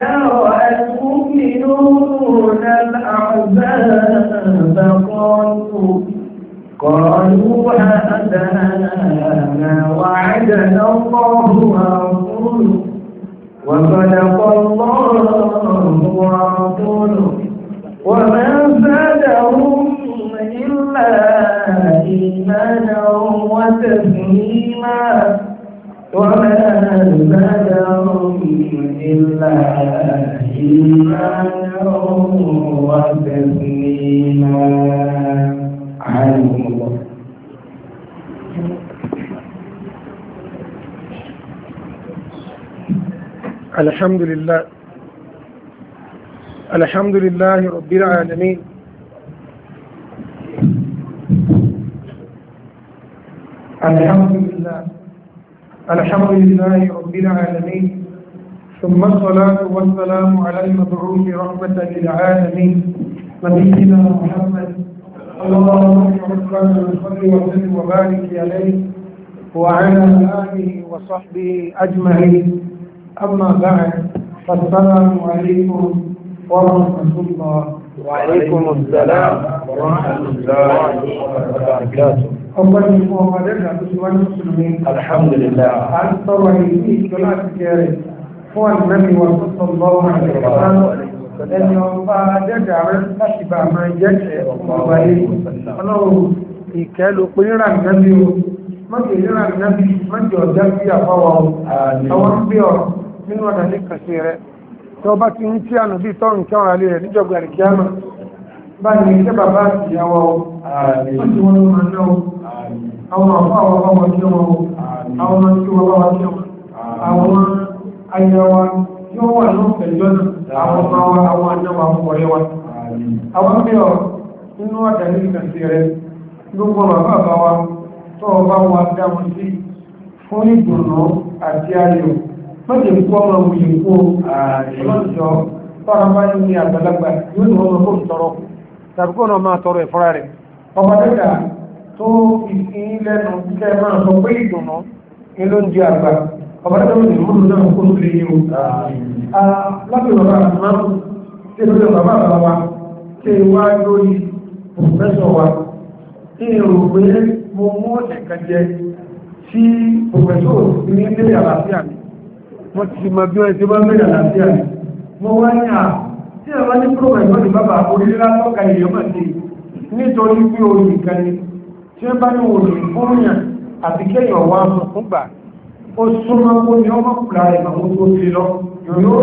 رأى المؤمنون الأحزاب قالوا هذا ما وعدنا الله ورسوله وصدق الله ورسوله وما زادهم إلا إيمانا وتسليما وما زادهم إلا إيمانا وتسليما. عنهم الله. الحمد لله رب العالمين الحمد لله رب العالمين ثم الصلاة والسلام على المبعوث رحمة للعالمين نبينا محمد اللهم صل وسلم وبارك عليه وعلى آله وصحبه أجمعين. أما بعد فالسلام عليكم ورحمة الله. وعليكم السلام ورحمة الله وبركاته. أولا وقدرنا بسوان المسلمين الحمد لله أكثر وحيدي كلات كاري هو النبي صلى الله عليه وسلم ẹni ọba jẹ́jà rẹ̀ láti bá máa jẹ́jẹ́ ọmọ ayé ọlọ́run ìkẹ́ ló pé níra nìyàbí o mọ́kè níra nìyàbí mọ́kè ọjá sí àfáwà o àwọn ń bí ọ̀rọ̀ nínú ọ̀dà ní kàṣẹ rẹ̀ tí ọba ti ń tí ànà bí tọ́rùn kí ọ̀rọ̀ alẹ́ rẹ̀ níjọba àríkíámà bá ní iṣẹ́ bàbá àti ìyàwó o wọ́n ti wọ́n máa ná o àwọn àfáwà bá wọn kí wọn o àwọn ọmọ tí wọ́n bá wọn kí wọn àwọn ayẹwa tí ó wà ní pẹ̀lú àwọn ọmọ wa àwọn àjọwà ọ̀rẹ́ wa àwọn bí ọ nínú ọ̀dà ní ìkànsí rẹ̀ gbogbo bàbá bá wa tó ọba wa dáwọn sí fún ìdùnnú àti ayọ̀ mọ́jẹ̀ kú ọmọ òye kú ọlọ́jọ́ tọ́ra bá ní àgbàlagbà yóò ní ọmọ kó tọrọ tàbí kó náà máa tọrọ ẹ̀fọ́ra rẹ̀ ọba dẹ́gà tó ìsìn lẹ́nu kẹ́ máa sọ pé ìdùnnú ní ló ń di àgbà ọba dẹ́gà ní ìmúlò náà kó lè yí o láti bàbá àtúmáàmù tí ó lè bàbá bàbá wa tí wá lórí pòfẹ́sọ̀ wa tí èrò pé mo mú ẹ̀kà jẹ sí pòfẹ́sọ̀ ní ilé àlàáfíà mi wọ́n ti mọ̀ bí wọ́n ti máa mẹ́rin àlàáfíà mi mo wá ní à tí ẹ̀wọ́n ní pòfẹ́sọ̀ ní bàbá orílẹ̀ látọ́ka èèyàn mọ̀ sí nítorí pé orí nìkan ni tí wọ́n bá ní òòlù fúnyàn àti kéèyàn wá sọ fún gbà ó súnmọ́ kó ní ọmọ kùlà rẹ̀ àwọn tó ti lọ yóò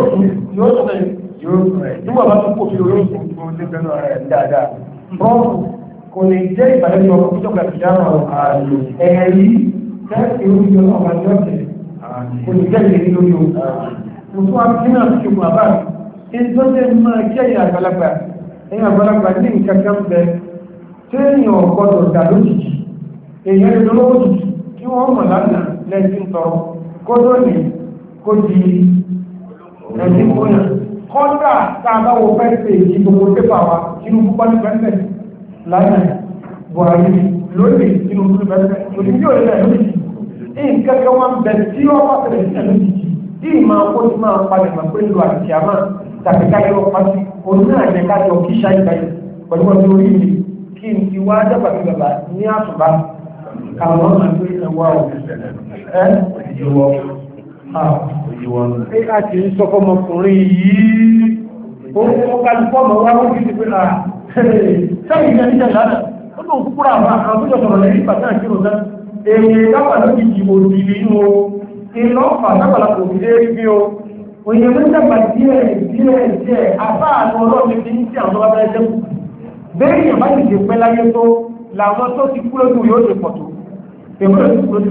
nígbà bá tó kò fi orí òsùn tó lé bẹ̀rẹ̀ rẹ̀ dáadáa rọ́ọ̀fù kò lè jẹ́ ìbàlẹ̀ ní ọkọ̀ tó gbàtí dáhùn ẹ̀rí tẹ́ẹ̀kì oúnjẹ ọmọ ọjọ́ tẹ̀ kò lè jẹ́ ìlérí lórí o mo tún àti náà fi ṣokùn àbá ìjọ jẹ́ máa jẹ́ ìyá àgbàlagbà ẹ̀yìn àgbàlagbà ní nǹkan kan bẹ tí èèyàn gbọdọ̀ dà lójijì èèyàn lè lọ́wọ́ jìjì kí wọ́n mọ̀ lánàá lẹ́sìn tọrọ kó lónìí kó di ẹni kóyàn kọ́ńdà tàbáwò fẹ́ẹ̀fẹ́ ìjì gbogbo pépà wa inú púpọ̀ ní pẹ́ẹ̀fẹ́ láyé buhari lónìí inú púpọ̀ pẹ́ẹ̀fẹ́ òní yóò lè lónìí ní kẹ́kẹ́ wọn bẹ̀ tí ó wá tẹ̀lé sí ẹ̀lú jìjì tí ìmọ̀ ó ti máa padà mọ̀ pé lu àti àmà tàbí káyọ̀ ọ̀pá sí òun náà jẹ́ káyọ̀ kí ṣáì báyìí pẹ̀lú ọdún orí mi kí n ti wá dábàá bí bàbá ní àtùbá àwọn ọmọ àti ẹwà ẹ̀ a ti ń sọ fọmọkùnrin yìí ó kálùfọ́mọ̀ wá ó fi ti pé à sẹ́yìn ìjẹ́ níjẹ̀ lánàá ó lóun kúkúrà àwọn àwọn tó jọ sọ̀rọ̀ lẹ́yìn ìpàtà àkírò náà èyí dápà lókì ìjìbò òdì nínú o iná ọ̀fà dápàlà kò fi dé rí bí o òyìn ló ń dàgbà díẹ̀ àbá àwọn ọlọ́run ti ń tí àwọn ọba ẹgbẹ́ kù bẹ́ẹ̀ yẹn bá ti ṣe pẹ́ láyé tó làwọn tó ti kú lójú yóò ṣe pọ̀ tó èmi ló ti kú lójú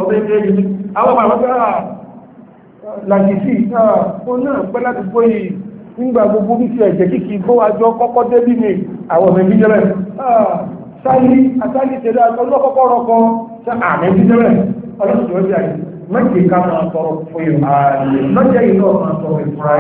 làjìsí ó náà pẹ́ láti gbó yìí nígbà gbogbo bí ti ẹ̀jẹ̀ kíkì bó wájọ́ kọ́kọ́ débí ní àwọn ọmọ ẹbí jẹ́rẹ̀ sáyé àtàlì tẹ̀lé ọlọ́kọ́kọ́ rọ́kọ́ àmì ẹbí jẹ́rẹ̀ ọlọ́sọ̀tọ̀ ọjà yìí mẹ́jẹ ká máa tọrọ fún yìí mẹ́jẹ yìí náà máa tọrọ ìfúra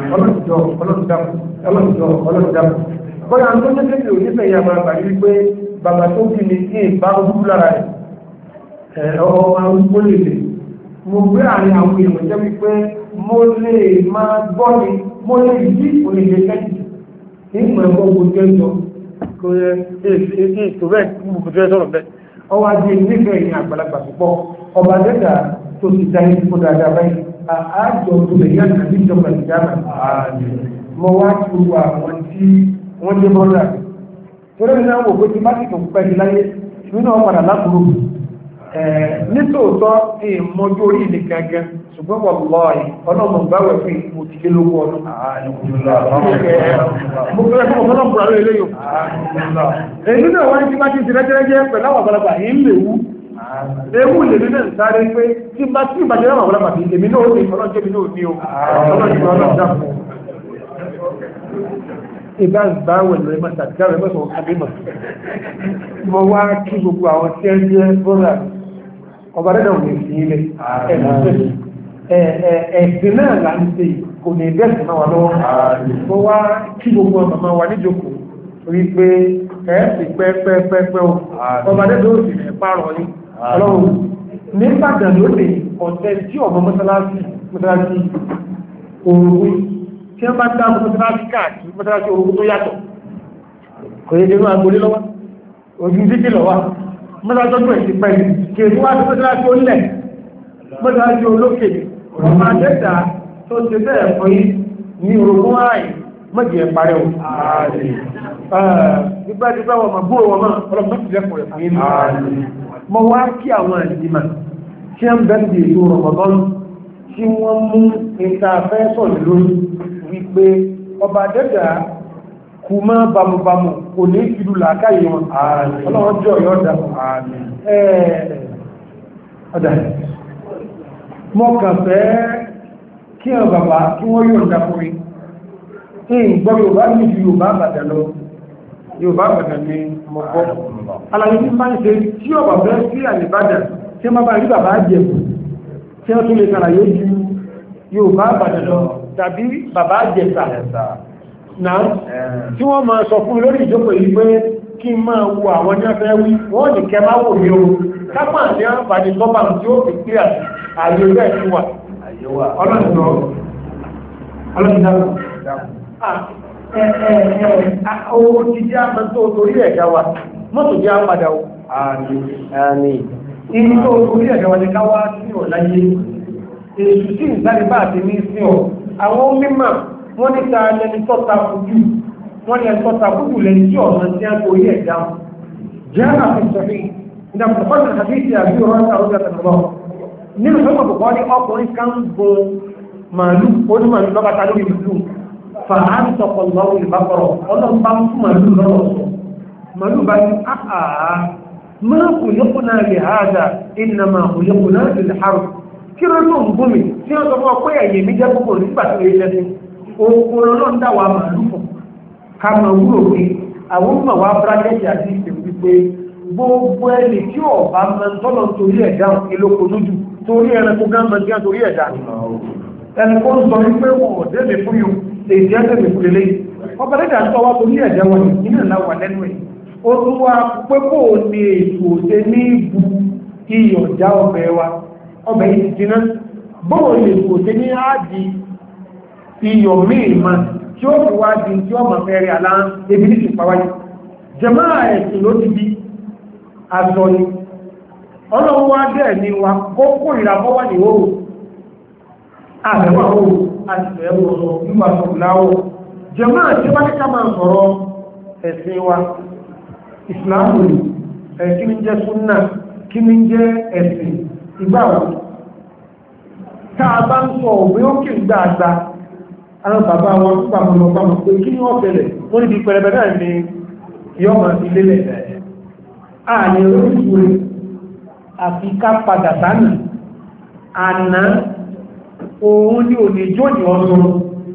ọlọ́sọ̀tọ̀ bọ́yá tó tẹ́tẹ́ ònífẹ̀ yà máa bà wípé bàbá tó bí ní ìbá ojú lára ẹ̀ ọmọ arúgbó lè mo gbé àárín àwọn èèyàn jẹ́ wípé mo lè máa gbọ́ ni mo lè yí onílé kẹ́jì nígbà ẹ̀kọ́ gbogbo ẹjọ́ kò yẹ ètò bẹ́ẹ̀ mú kò tẹ́ sọ̀rọ̀ bẹ́ẹ̀ ọwọ́ adé nífẹ̀ẹ́ ìyìn àgbàlagbà púpọ̀ ọba dẹ́dà tó ti dá yín fún dáadáa báyìí àájọ tó lè yá nàbí ìjọba ìjábà mo wá tu àwọn tí wọ́n jẹ́ bọ́dà torí mi náà wò pé tí bá sì tó pẹ́ sí láyé nínú ọ̀padà lákòrò nítòótọ́ ìmọ̀jú orí ilẹ̀ gangan ṣùgbọ́n wọ́n lọ ọlọ́mọ gbáwẹ̀ fún ìmò ti lé lówó ọdún mo fẹ́ fún ọmọ ọlọ́mọ àrẹ ilé yóò èyí náà wáyé tí bá ti ti rẹ́jẹ́rẹ́jẹ́ pẹ̀lú àwọn àgbàlagbà yìí ń lè wú ewu lè ní náà sáré pé tí bá tí ìbàjẹ́ àwọn àgbàlagbà bí èmi náà ó ní ọlọ́jẹ́ mi náà ní o ọlọ́jẹ́ ọlọ́jẹ́ ìbá ìgbàwẹ̀ lọ ẹmọ́ tàbíkàwẹ̀ mọ́sàn àbímọ̀ mo wá kí gbogbo àwọn tí ẹ jẹ́ bọ́rà ọba rẹ̀dà òní sí ilẹ̀ ẹ̀sìn náà là ń ṣe kò ní ìbẹ́sìn náà wà lọ́wọ́ mo wá kí gbogbo ọmọ wa níjòkó rí pé ẹ̀ẹ́sì pẹ́pẹ́pẹ́pẹ́ ọba rẹ̀dà ó sì rẹ̀ pààrọ̀ ní ọlọ́run ní Ìbàdàn lónìí ọ̀tẹ́ tí ọmọ mọ́sálásí òòrùn tí wọ́n bá dá mọ́sálásí káàkiri mọ́sálásí orúkú tó yàtọ̀ kò yẹ jẹ́rú agbólé lọ́wọ́ ojú títí lọ́wọ́ mọ́sálásí ọjọ́ ìsìn pẹ̀lú kí èdè wá sí mọ́sálásí olẹ̀ mọ́sálásí olókè ọmọ àjẹ́ta tó ṣe bẹ́ẹ̀ fún yí ní orúkú ààyè mọ́jì ẹ̀ parẹ́ o nígbàdígbà wọn máa gbóòrò wọn máa ọlọ́pàá ti lẹ́kọ̀ọ́ rẹ̀ fún yí mọ́ wá kí àwọn ìdìmọ̀ tí wọ́n bẹ́ẹ̀ di ètò Ramadan tí wọ́n mú ìtafẹ́ sọ̀rọ̀ lórí wípé ọba dẹ́dà kù mọ́ bàmùbàmù kò ní ìfìdú làákàyè wọn ọlọ́wọ́n jọ yọ́dá ọ̀dá mọ́ kàn fẹ́ kí ọ bàbá kí wọ́n yóò dákúrí ìgbọ́ Yorùbá ní ju Yorùbá àbàdà lọ Yorùbá àbàdà ní mọ̀gbọ́ aláyé tí máa ń ṣe tí ọba fẹ́ sí àlèbádà tí wọ́n bá rí bàbá jẹ̀bù tí wọ́n tún lè sàlàyé ju Yorùbá àbàdà lọ tàbí bàbá jẹ̀sà náà tí wọ́n máa sọ fún lórí ìjókòó yìí pé kí n máa wo àwọn ní ọ̀fẹ́ wí wọ́n ní kẹ máa wò ní o kápá ní àǹfààní tọ́bà tí ó fi pé àyè rẹ̀ sí wà ọlọ́dún ti jẹ́ àmà tó torí ẹ̀dá wa mọ́tò jẹ́ àpàdà o inú tó torí ẹ̀dá wa ní káwá sí ọ̀láyé èsù sí ìsáre bá àti ní sí ọ̀ àwọn mímọ̀ wọ́n ní ta lẹni tọ́ta fojú wọ́n ní ẹ̀tọ́ta fojú lẹ́ni tí ọ̀nà tí a torí ẹ̀dá jẹ́ àfihàn ìdàpọ̀pọ̀lù àdíṣẹ́ àbí ọ̀rọ̀ àrùn àtàlọ́ nínú sọ́kọ̀ pọ̀pọ̀ ní ọkùnrin kan bo màálù onímàálù lọ́bàtà lórí ìlú fàán sọ̀kọ̀ lọ́wọ́ ìbákọ̀rọ̀ ọlọ́mbà fún màálù lọ́rọ̀ sọ màálù bá ní àà máa kò yẹ́kùnà lè hádà iná máa kò yẹ́kùnà lè harù kí ló ló ń gúnmi tí wọ́n sọ fún ọpẹ́ ẹ̀yẹ mi jẹ́ púpọ̀ nígbà tó yẹ lẹ́sìn òkú ọlọ́run dá wa màálù fún ká máa wúrò pé àwọn ọmọ wa bírákẹ́tì àti ìpè wípé gbogbo ẹni tí ọba máa ń tọ́lọ̀ torí ẹ̀dá ìlòkò lójú torí ẹranko gáàmà jẹ́ torí ẹ̀dá ẹnìkó ń sọ wípé wọn ò dẹ́lẹ̀ fún yóò èdè ẹ́dẹ̀lẹ̀ fún lélẹ́ ọba dẹ́dà ń tọ́wọ́ torí ẹ̀dá wọn nínú ìlàwà lẹ́nu ẹ̀ ó tún wá pé kó ní ètò òṣè ní ìbú iyọ̀ já ọbẹ̀ wa ọbẹ̀ yìí ti jiná bóò lè kò ṣe ní áàdì iyọ̀ míì ma tí ó fi wá di tí ó mọ̀ fẹ́rẹ̀ alá ebi ní ìpàwáyé jẹmáà ẹ̀sìn ló ti bí aṣọ ni ọlọ́run wá dẹ̀ ní wa kókó ìràmọ́wà ní oòrùn àrẹ̀wà oòrùn àti ẹ̀wọ̀ nígbà sọ̀láwọ̀ jẹmáà tí wá ní ká máa sọ̀rọ̀ ẹ̀sìn wa ìsìláàmù kí ní jẹ́ súnnà kí ní jẹ́ ẹ̀sìn ìgbàwó táa bá ń sọ òwe ókè gbàgbà àwọn bàbá wọn pàmọ̀lọpàmọ̀ pé kí ní wọ́n tẹ̀lẹ̀ wọ́n ní bí pẹ̀lẹ̀bẹ̀ náà ni yọ́mọ̀ ilélẹ̀ ààrẹ oríṣìírí àfi ká padà sánà àná òun ni ò ní jó ní ọdún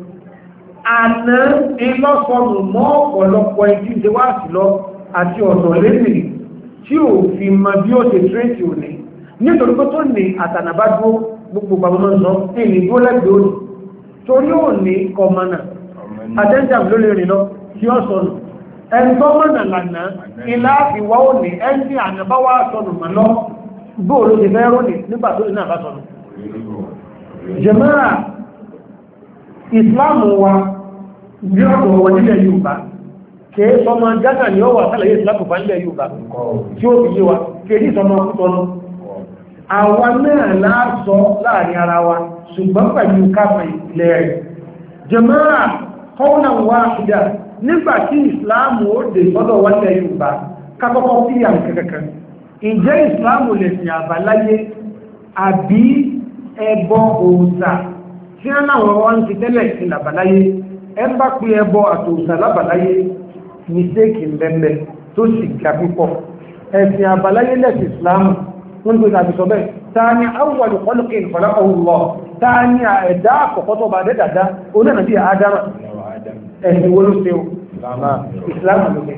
àná ilọ́sọ̀nù mọ́ ọ̀pọ̀lọpọ̀ ẹjí ṣe wá sí lọ àti ọ̀dọ̀ lẹ́sìn tí ò fi mọ bí ó ṣe tírẹ́sì ò ní nítorí pé tó ní àtànàbádó gbogbo bàbá sọ ìní tó lẹ́gbẹ̀ẹ́ òní torí ò ní kọmọnà àtẹ́jàm ló lè rìn lọ tí ó sọnù ẹ̀ntọ́ mọ́nà lànà ilá ìwá òní ẹni ànàbáwá sọnù mọ́ lọ bóòlù ti fẹ́ rónì nígbà tó ní àbá sọnù jàmáà ìsìláàmù wa bí ọ̀dọ̀ wọn nílẹ̀ Yorùbá kìí sọmọ Ghana ni ó wà sálàyé ìsìláàmù bá nílẹ̀ Yorùbá tí ó fi yé wa kìí sọmọ kútọ́nù àwa náà láàsọ láàrin ara wa ṣùgbọ́n pẹ̀lú káfẹ́ ilẹ̀ rẹ̀ jàmáà kọ́nà wáhídà nígbàtí ìsìláàmù ó dé sọ́dọ̀ wọn nílẹ̀ Yorùbá kákọ́kọ́ sí àwọn kẹ́kẹ́kẹ́ ǹjẹ́ ìsìláàmù lè sìn àbáláyé àbí ẹbọ òòṣà tí wọ́n láwọn wọ́n ti tẹ́lẹ̀ sí làbáláyé ẹ bá pé ẹbọ àtòòṣà lábàláyé mistake mbẹ́mbẹ́ tó sì ga púpọ̀ ẹ̀sìn àbáláyé lẹ́sìn ìsìláàmù wọ́n ní pé tàbí sọ bẹ́ẹ̀ ta ni awwalu khalqin khalaqahu Allah ta ni ẹ̀dá àkọ́kọ́ tó bá dẹ́dàdá onáà bí Ádámà ẹ̀sìn wo ló ṣe o ìsìláàmù ló ṣe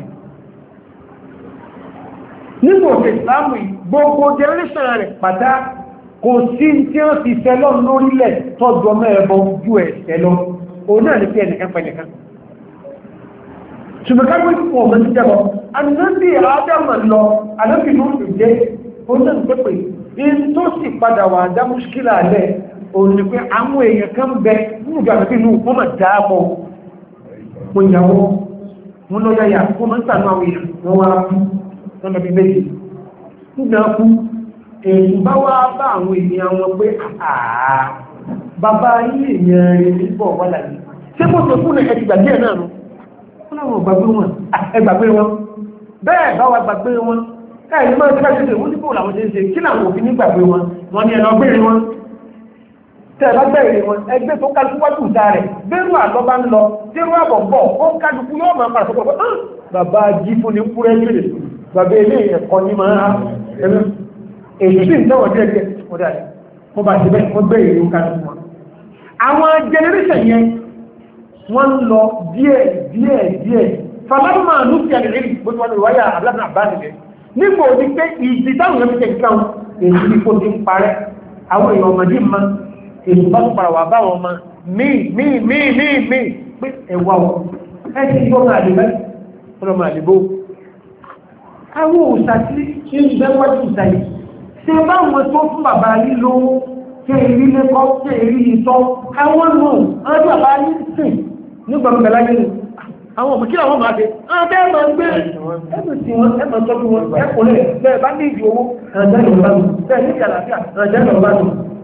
nígbò òkè ìsìláàmù gbogbo generation rẹ̀ pàtà kò sí tí ó ti fẹ́lọ́ lórílẹ̀ tọ́jú ọmọ ẹ̀bọ ju ẹ̀sẹ̀ lọ òun náà ní pé ẹnìkan pẹ̀lẹ̀kan ṣùgbọ́n kágbé fún ọmọ ti jẹ́bọ anábì Ádámà lọ anábì ló ń jẹ́ òun náà pẹ́pẹ́ in tó sì padà wà dá múṣkílà alẹ́ òun ni pé àwọn èèyàn kan bẹ nínú ìjọ àbẹ̀bí inú wọ́n mọ̀ dáàbọ̀ wọn ìyàwó wọn lọ yáyà wọn mọ̀ ń sànú àwọn èèyàn wọn wá wọ́n lọ bí méjì nígbà kú èyí bá wá bá àwọn ènìyàn wọn pé àà bàbá yìí èèyàn rẹ̀ nígbọ̀ wà láyé tí mo tó fún ẹ̀kẹ́ ti gbàgbé ẹ̀ náà nù wọ́n láwọn gbàgbé wọn ẹgbàgbé wọn bẹ́ẹ̀ bá wà gbàgbé wọn ẹ̀yìn máa ti káṣẹ́ wọ́n ní bóò làwọn ṣe ń ṣe kí làwọn òfin nígbàgbé wọn wọ́n ní ẹ̀nà gbére wọn tẹ́ bá gbẹ̀rẹ̀ wọn ẹgbẹ́ tó kálukú wájú ìta rẹ̀ bẹ́rù àlọ́ bá ń lọ tẹ́rù àbọ̀ bọ̀ ó kálukú yóò máa pàṣẹ pọ̀ bàbá jí fún ní kúrẹ́ jùlẹ̀ bàbá ilé ẹ̀kọ́ ní máa ẹ̀rọ èyí sí ìtọ́wọ̀ díẹ̀díẹ̀ ọ̀dá wọ́n bá ti bẹ́ẹ̀ wọ́n bẹ̀rẹ̀ ìlú kálukú wọn àwọn generation yẹn wọ́n ń lọ díẹ̀ falamma lùsì àlèrí bó ti wọ́n lè wáyà abúlé àbánílẹ̀ nígbò ní pé ìdí táwọn ẹ̀mí tẹ̀kíkà èyí ní kó ti ń parẹ́ àwọn èèyàn ọmọdé ma èyí bá tó para wà báwọn ọmọ míì pé ẹwà wọn ẹ̀sì yóò máa lè bẹ́ẹ̀ ọlọ́mọ àlèbó àwọn òòsà tí ń bẹ́ wájú ìsàyè ṣe báwọn tó fún bàbá yìí lówó ṣe èrí lẹ́kọ́ ṣe èrí ìtọ́ àwọn nù ọjọ́ bàbá yìí sìn nígbàmùgbàlá nínú àwọn òmìnkí àwọn máa ṣe ààbẹ́ ẹ̀mọ̀ ń gbé ẹ̀mọ̀ sí wọn ẹ̀mọ̀ tọ́jú wọn ẹ̀kùnlẹ̀ bẹ́ẹ̀ bá ní ìdí owó ẹ̀jẹ́lọ̀bánu bẹ́ẹ̀ ní ìyàlàfíà ẹ̀jẹ́lọ̀bánu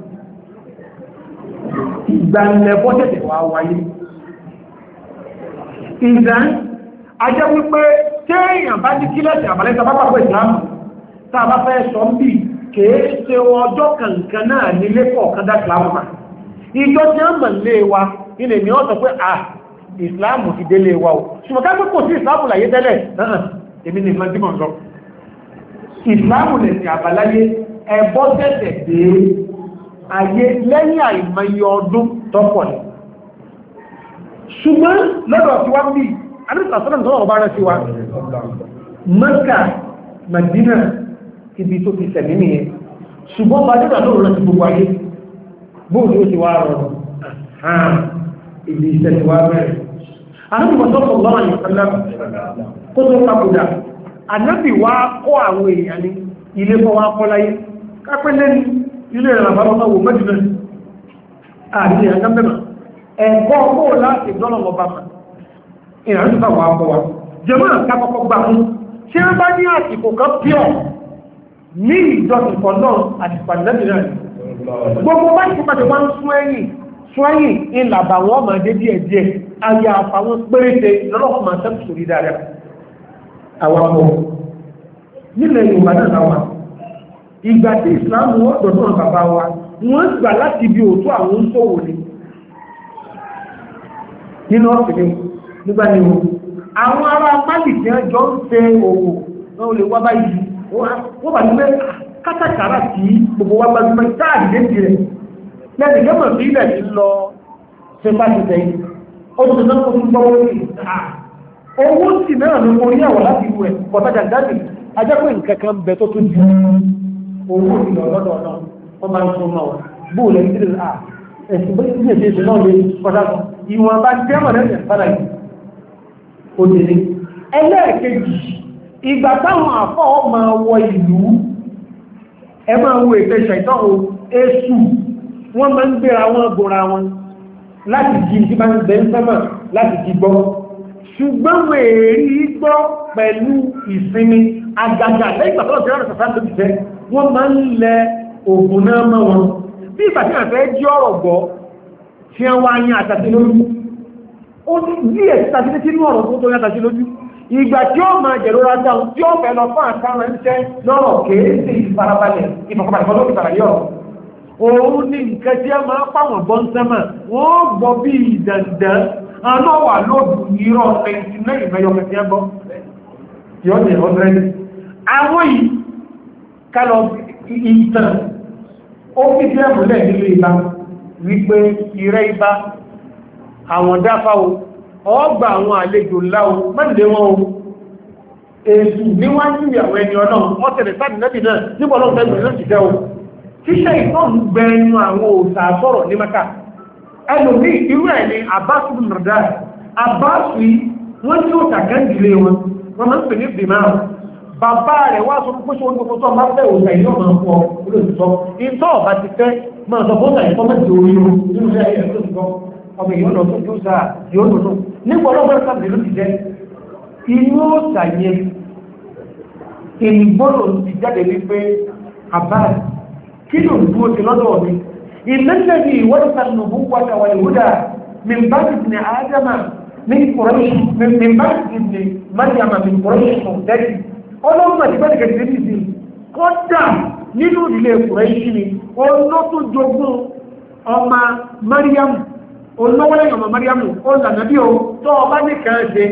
ìgbàlẹ̀bọ́ tẹ̀tẹ̀ wà wáyé ìdán ajẹ́ wípé tí èèyàn bá ní kílẹ̀sì àbálẹ́ta bá pàpọ̀ ìsìlámù tá a bá fẹ́ sọ ń bì kèé ṣe ọjọ́ kankan náà nílé kọ̀ọ̀kan dá ìsìlámù mà ìjọ tí a mọ̀ lé wa ilẹ̀ ni ó sọ pé ìsìláàmù ti délé wa o ṣùgbọ́n ká pẹ́ kò sí ìsìláàmù láyé tẹ́lẹ̀ náà èmi ni ìmọ̀ dímọ̀ lọ ìsìláàmù lè sí àbáláyé ẹbọ tẹ́tẹ̀ dé ayé lẹ́yìn àìmọye ọdún tọ́pọ̀ ní ṣùgbọ́n lọ́dọ̀ tí wá ń bí adúsàsọ́nà tó wọ́n bá rẹ̀ sí wa Mẹ́kà Mẹ́dínà ibi tó ti sẹ̀mí nìyẹn ṣùgbọ́n bá dẹ́gbà lóòrùn láti gbogbo ayé bóòlù ó ti wá rọrùn ibi iṣẹ́ ti wá bẹ̀rẹ̀ Ànábì sallallahu alaihi wasallam kó tó papòdà Ànábì wá kọ́ àwọn èèyàn ní ilé fọ́ wá kọ́ láyé kápẹ́lẹ́ ní ilé ìrànlọ́wọ́ wò Mẹ́dínà àti àjábẹ̀mà ẹ̀kọ́ kó láti dọ́nà ọba mà ìrànlọ́wọ́ wà kọ́ wa jẹ́mọ́ àkápọ́kọ́ gbà mú tí wọ́n bá ní àsìkò kan píọ̀ ní ìjọsìn kan náà àti pàdánù gbogbo bá ti pàdé wá ń sún ẹ̀yìn ìlàbà wọn máa dé díẹ̀díẹ̀ ayé àfàwọn péréte lọ́lọ́pọ̀ máa tẹ́kù sórí dáadáa àwapọ̀ nílẹ̀ Yorùbá náà láwà ìgbà tí ìsìláàmù wọ́n dọ̀dọ̀ bàbá wa wọ́n gbà láti bí òtú àwọn sówò ní nínú ọ̀pìnrin nígbà ní ohun àwọn ará Málì tí wọ́n jọ ń ṣe òwò náà lè wá báyìí wọ́n bà nílé kátàkárà tí gbogbo wa gbajúmọ̀ táàdì léjì rẹ̀ lẹ́nì gẹ́mọ̀ sí ilẹ̀ ti lọ ṣe bá ti tẹ̀yìn ó ti náà kó tún gbọ́wọ́ sí owó sì náà ló mọ oníyàwó láti ìlú rẹ̀ kọ̀tàjà jáde ajẹ́pẹ́ nǹkan kan bẹ tó tún jù owó ìlọ lọ́dọ̀ náà wọ́n máa ń tún náà bóòlẹ̀ ìdílé ẹ̀sìn bó ti ṣe ṣe náà lè kọjá ìwọ̀n bá jẹ́mọ̀ lẹ́sẹ̀ sára yìí òdìrí ẹlẹ́ẹ̀kejì ìgbà táwọn àfọ́ máa wọ ìlú ẹ máa wo ètò ìṣẹ̀tọ́ èṣù wọ́n máa ń gbéra wọn gbòra wọn láti jí tí bá ń bẹ ń sánmà láti jí gbọ́ ṣùgbọ́n wọ́n èrí gbọ́ pẹ̀lú ìsinmi àgàgà lẹ́yìn pàtàkì tí wọ́n sàfá tó ti fẹ́ wọ́n máa ń lẹ ògùn náà mọ́ wọn bí ìgbà tí wọ́n fẹ́ jí ọ̀rọ̀ gbọ́ tí wọ́n wá yín àtàtì lójú ó ní díẹ̀ tàbí tí inú ọ̀rọ̀ tó yàtàtì lójú ìgbà tí ó máa jẹ̀rora dáhùn tí ó fẹ́ lọ fún àkàrà ń tẹ́ lọ́rọ̀ kéèsì ìfarabalẹ̀ ìfọ̀kànbalẹ̀ fọ́lọ́ ìfàlàyé ọ̀rọ̀ òun ní nǹkan tí a máa pàwọn bọ́n sẹ́mà wọ́n gbọ́ bí ìdàndàn aná wà lóòdù ìrọ̀ 99 mẹ́yọkẹ́ tí a gbọ́ tí ó ní 100 àwọn yìí kálọ̀ ìtàn ó fi tí a múlẹ̀ nílé ibá wípé ìrẹ́ ibá àwọn dáfáwò ọgbà àwọn àlejò láwọ mẹ́lẹ̀ wọn o èsù níwájú ìyàwó ẹni ọ̀nà ọ́tẹ̀lẹ̀ sáàdì nẹ́bì náà nígbà ọlọ́run tẹ́gbẹ̀rẹ̀ náà ti jẹ́ o tíṣẹ́ ìtọ́n gbẹ̀ẹ́nu àwọn òsà sọ̀rọ̀ ní Mẹ́kà ẹlòmí irú ẹ̀ ni Abbas bin Raddah Abbas wọ́n tí ó tàkẹ́ndìlé wọn wọ́n máa ń pè ní bìmá bàbá rẹ̀ wá sọ pé ṣe oúnjẹ tó máa fẹ́ òsà ìlú ọmọ ọkọ̀ olóòtọ́ ìtọ́ ọba ti fẹ́ máa sọ fún òsà ìtọ́ mẹ́tì orí nínú ilé ẹ̀yẹ tó ti kọ́ ọmọ ìyọ́n lọ tó tó sáà yóò tó tó nígbà ọlọ́gbọ́n sáàbì ló ti jẹ́ inú òsà yẹn ìgbọ́nà ti jáde wípé Abbas kí ló dúró ti lọ́dọ̀ mi ìlẹ́lẹ́bí ìwọ́dìta nùbú wákàwà ìwúdà mìmbájì ní àádámà ní kùrẹ́ṣì mìmbájì ní Maryama ní kùrẹ́ṣì mọ̀tẹ́rì ọlọ́run àti bẹ́ẹ̀ kẹ̀kẹ́ ti sí kọ́dà nínú ìdílé kùrẹ́ṣì ni olótú jogún ọmọ Maryam olówólẹ́yìn ọmọ Maryam ó lànàbí o tó ọba ní kẹ́ẹ̀ṣe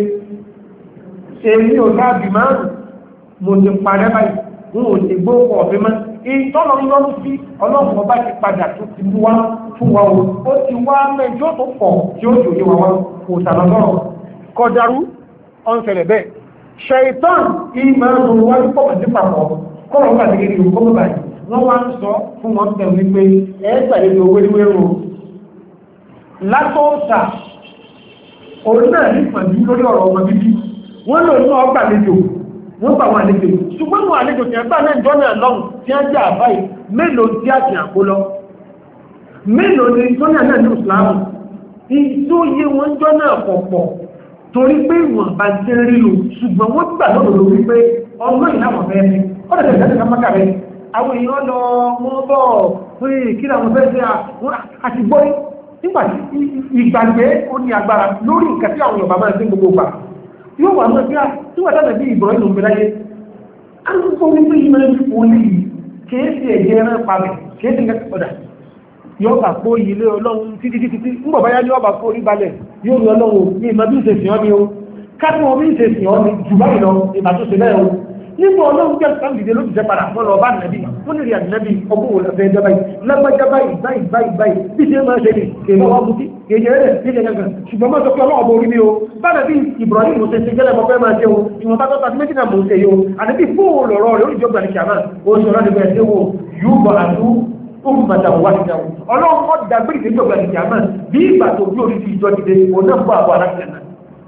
èyí ò láàbì márùn mo ti parẹ́ báyìí wọn ò ti gbó ọ̀fẹ́ mọ́ ìtọ́lọ lọ́rú sí ọlọ́run ọba ti padà tó ti mú wá fún wa o ó ti wá mẹ́jọ́ tó pọ̀ tí ó jòyè wa kò sàlọ́lọ́rọ̀ kọjarú ọ̀nsẹ̀lẹ̀ bẹ́ẹ̀ ṣẹ̀ìtàn ìmọ̀ ọ̀rọ̀ wájú pọ̀ sí papọ̀ kọ́rọ̀ ọgbà ti kiri òkú báyìí wọ́n wá ń sọ fún wọn tẹ̀ wípé ẹgbàlejò owó látọ́ọ̀sà òun náà ní pẹ̀lú lórí ọ̀rọ̀ ọmọ bíbí wọ́n lò ní ọgbàlejò wọ́n bá wọn àlejò ṣùgbọ́n wọn àlejò tí a bá náà jọ́nà lọ́rùn tí a jẹ́ àbáyé mélòó tí a ti àkó lọ mélòó ni jọ́nà náà ní ìsìláàmù ìtó yé wọn jọ́nà pọ̀pọ̀ torí pé ìwọ̀n bá ń tẹ́ rí lò ṣùgbọ́n wọ́n gbà lọ́dọ̀ lórí pé ọmọ ìlàwọ̀n fẹ́ fi ó dẹ̀ tẹ̀lé ká máka rẹ̀ àwọn èèyàn lọ wọ́n bọ̀ pé kí làwọn fẹ́ ṣe àti gbọ́ nígbà ìgbàgbé ó ní agbára lórí nǹkan tí àwọn Yorùbá máa ń ṣe gbogbo gbà yóò wà náà bí i tí wà dáadáa bí ìbọ̀rọ̀ ìlú ìgbẹ̀láyé a ń gbọ́ wípé yìí máa ń fi olè yìí kéèsì ẹ̀jẹ̀ ẹran pàmì kéèsì nǹkan ọ̀dà yóò bà pó ilé ọlọ́run títí ńgbọ̀ báyá ní ọba kó orí balẹ̀ yóò rí ọlọ́run ní ìmọ̀ bí ìṣẹ̀sìn ọ́ ni ó káàkiri wọn bí ìṣẹ̀sìn ọ́ ni jù báyìí lọ ìmà tó ṣe bẹ́ẹ̀ o nígbà ọlọ́run jẹ́ sáà dìde ló ti jẹ́ padà wọn lọ bá nàbí wọn lè rí àdínábì ọgbọ́n wò lọ́fẹ́ ẹjọ́ báyìí lágbájá báyìí bí ṣe máa ṣe ní kèèmọ́ wọn mutí kèèyẹ rẹ̀ nílẹ̀ gàgàn ṣùgbọ́n mọ́ sọ pé ọlọ́wọ́ borí mi o bá nàbí Ibrahim mo ṣe ṣe gẹ́lẹ́ mọ́ fẹ́ máa ṣe o ìwọ̀n bá tọ́ta méjì náà mo ṣe yìí o àdébí fóònù lọ́rọ̀ rẹ̀ oríjọ́ gbàlẹ̀ kìámà o ṣe ọ̀rọ̀ nígbà ẹ̀ṣẹ́ wo yóò bọ̀ àdú ummata wahida ọlọ́run kọ́ dàgbé ìdíjọ́ gbàlẹ̀ kìámà bí ìgbà tó bí orí ti ìjọ dìde òun náà bọ́ àbọ̀ aláṣẹ náà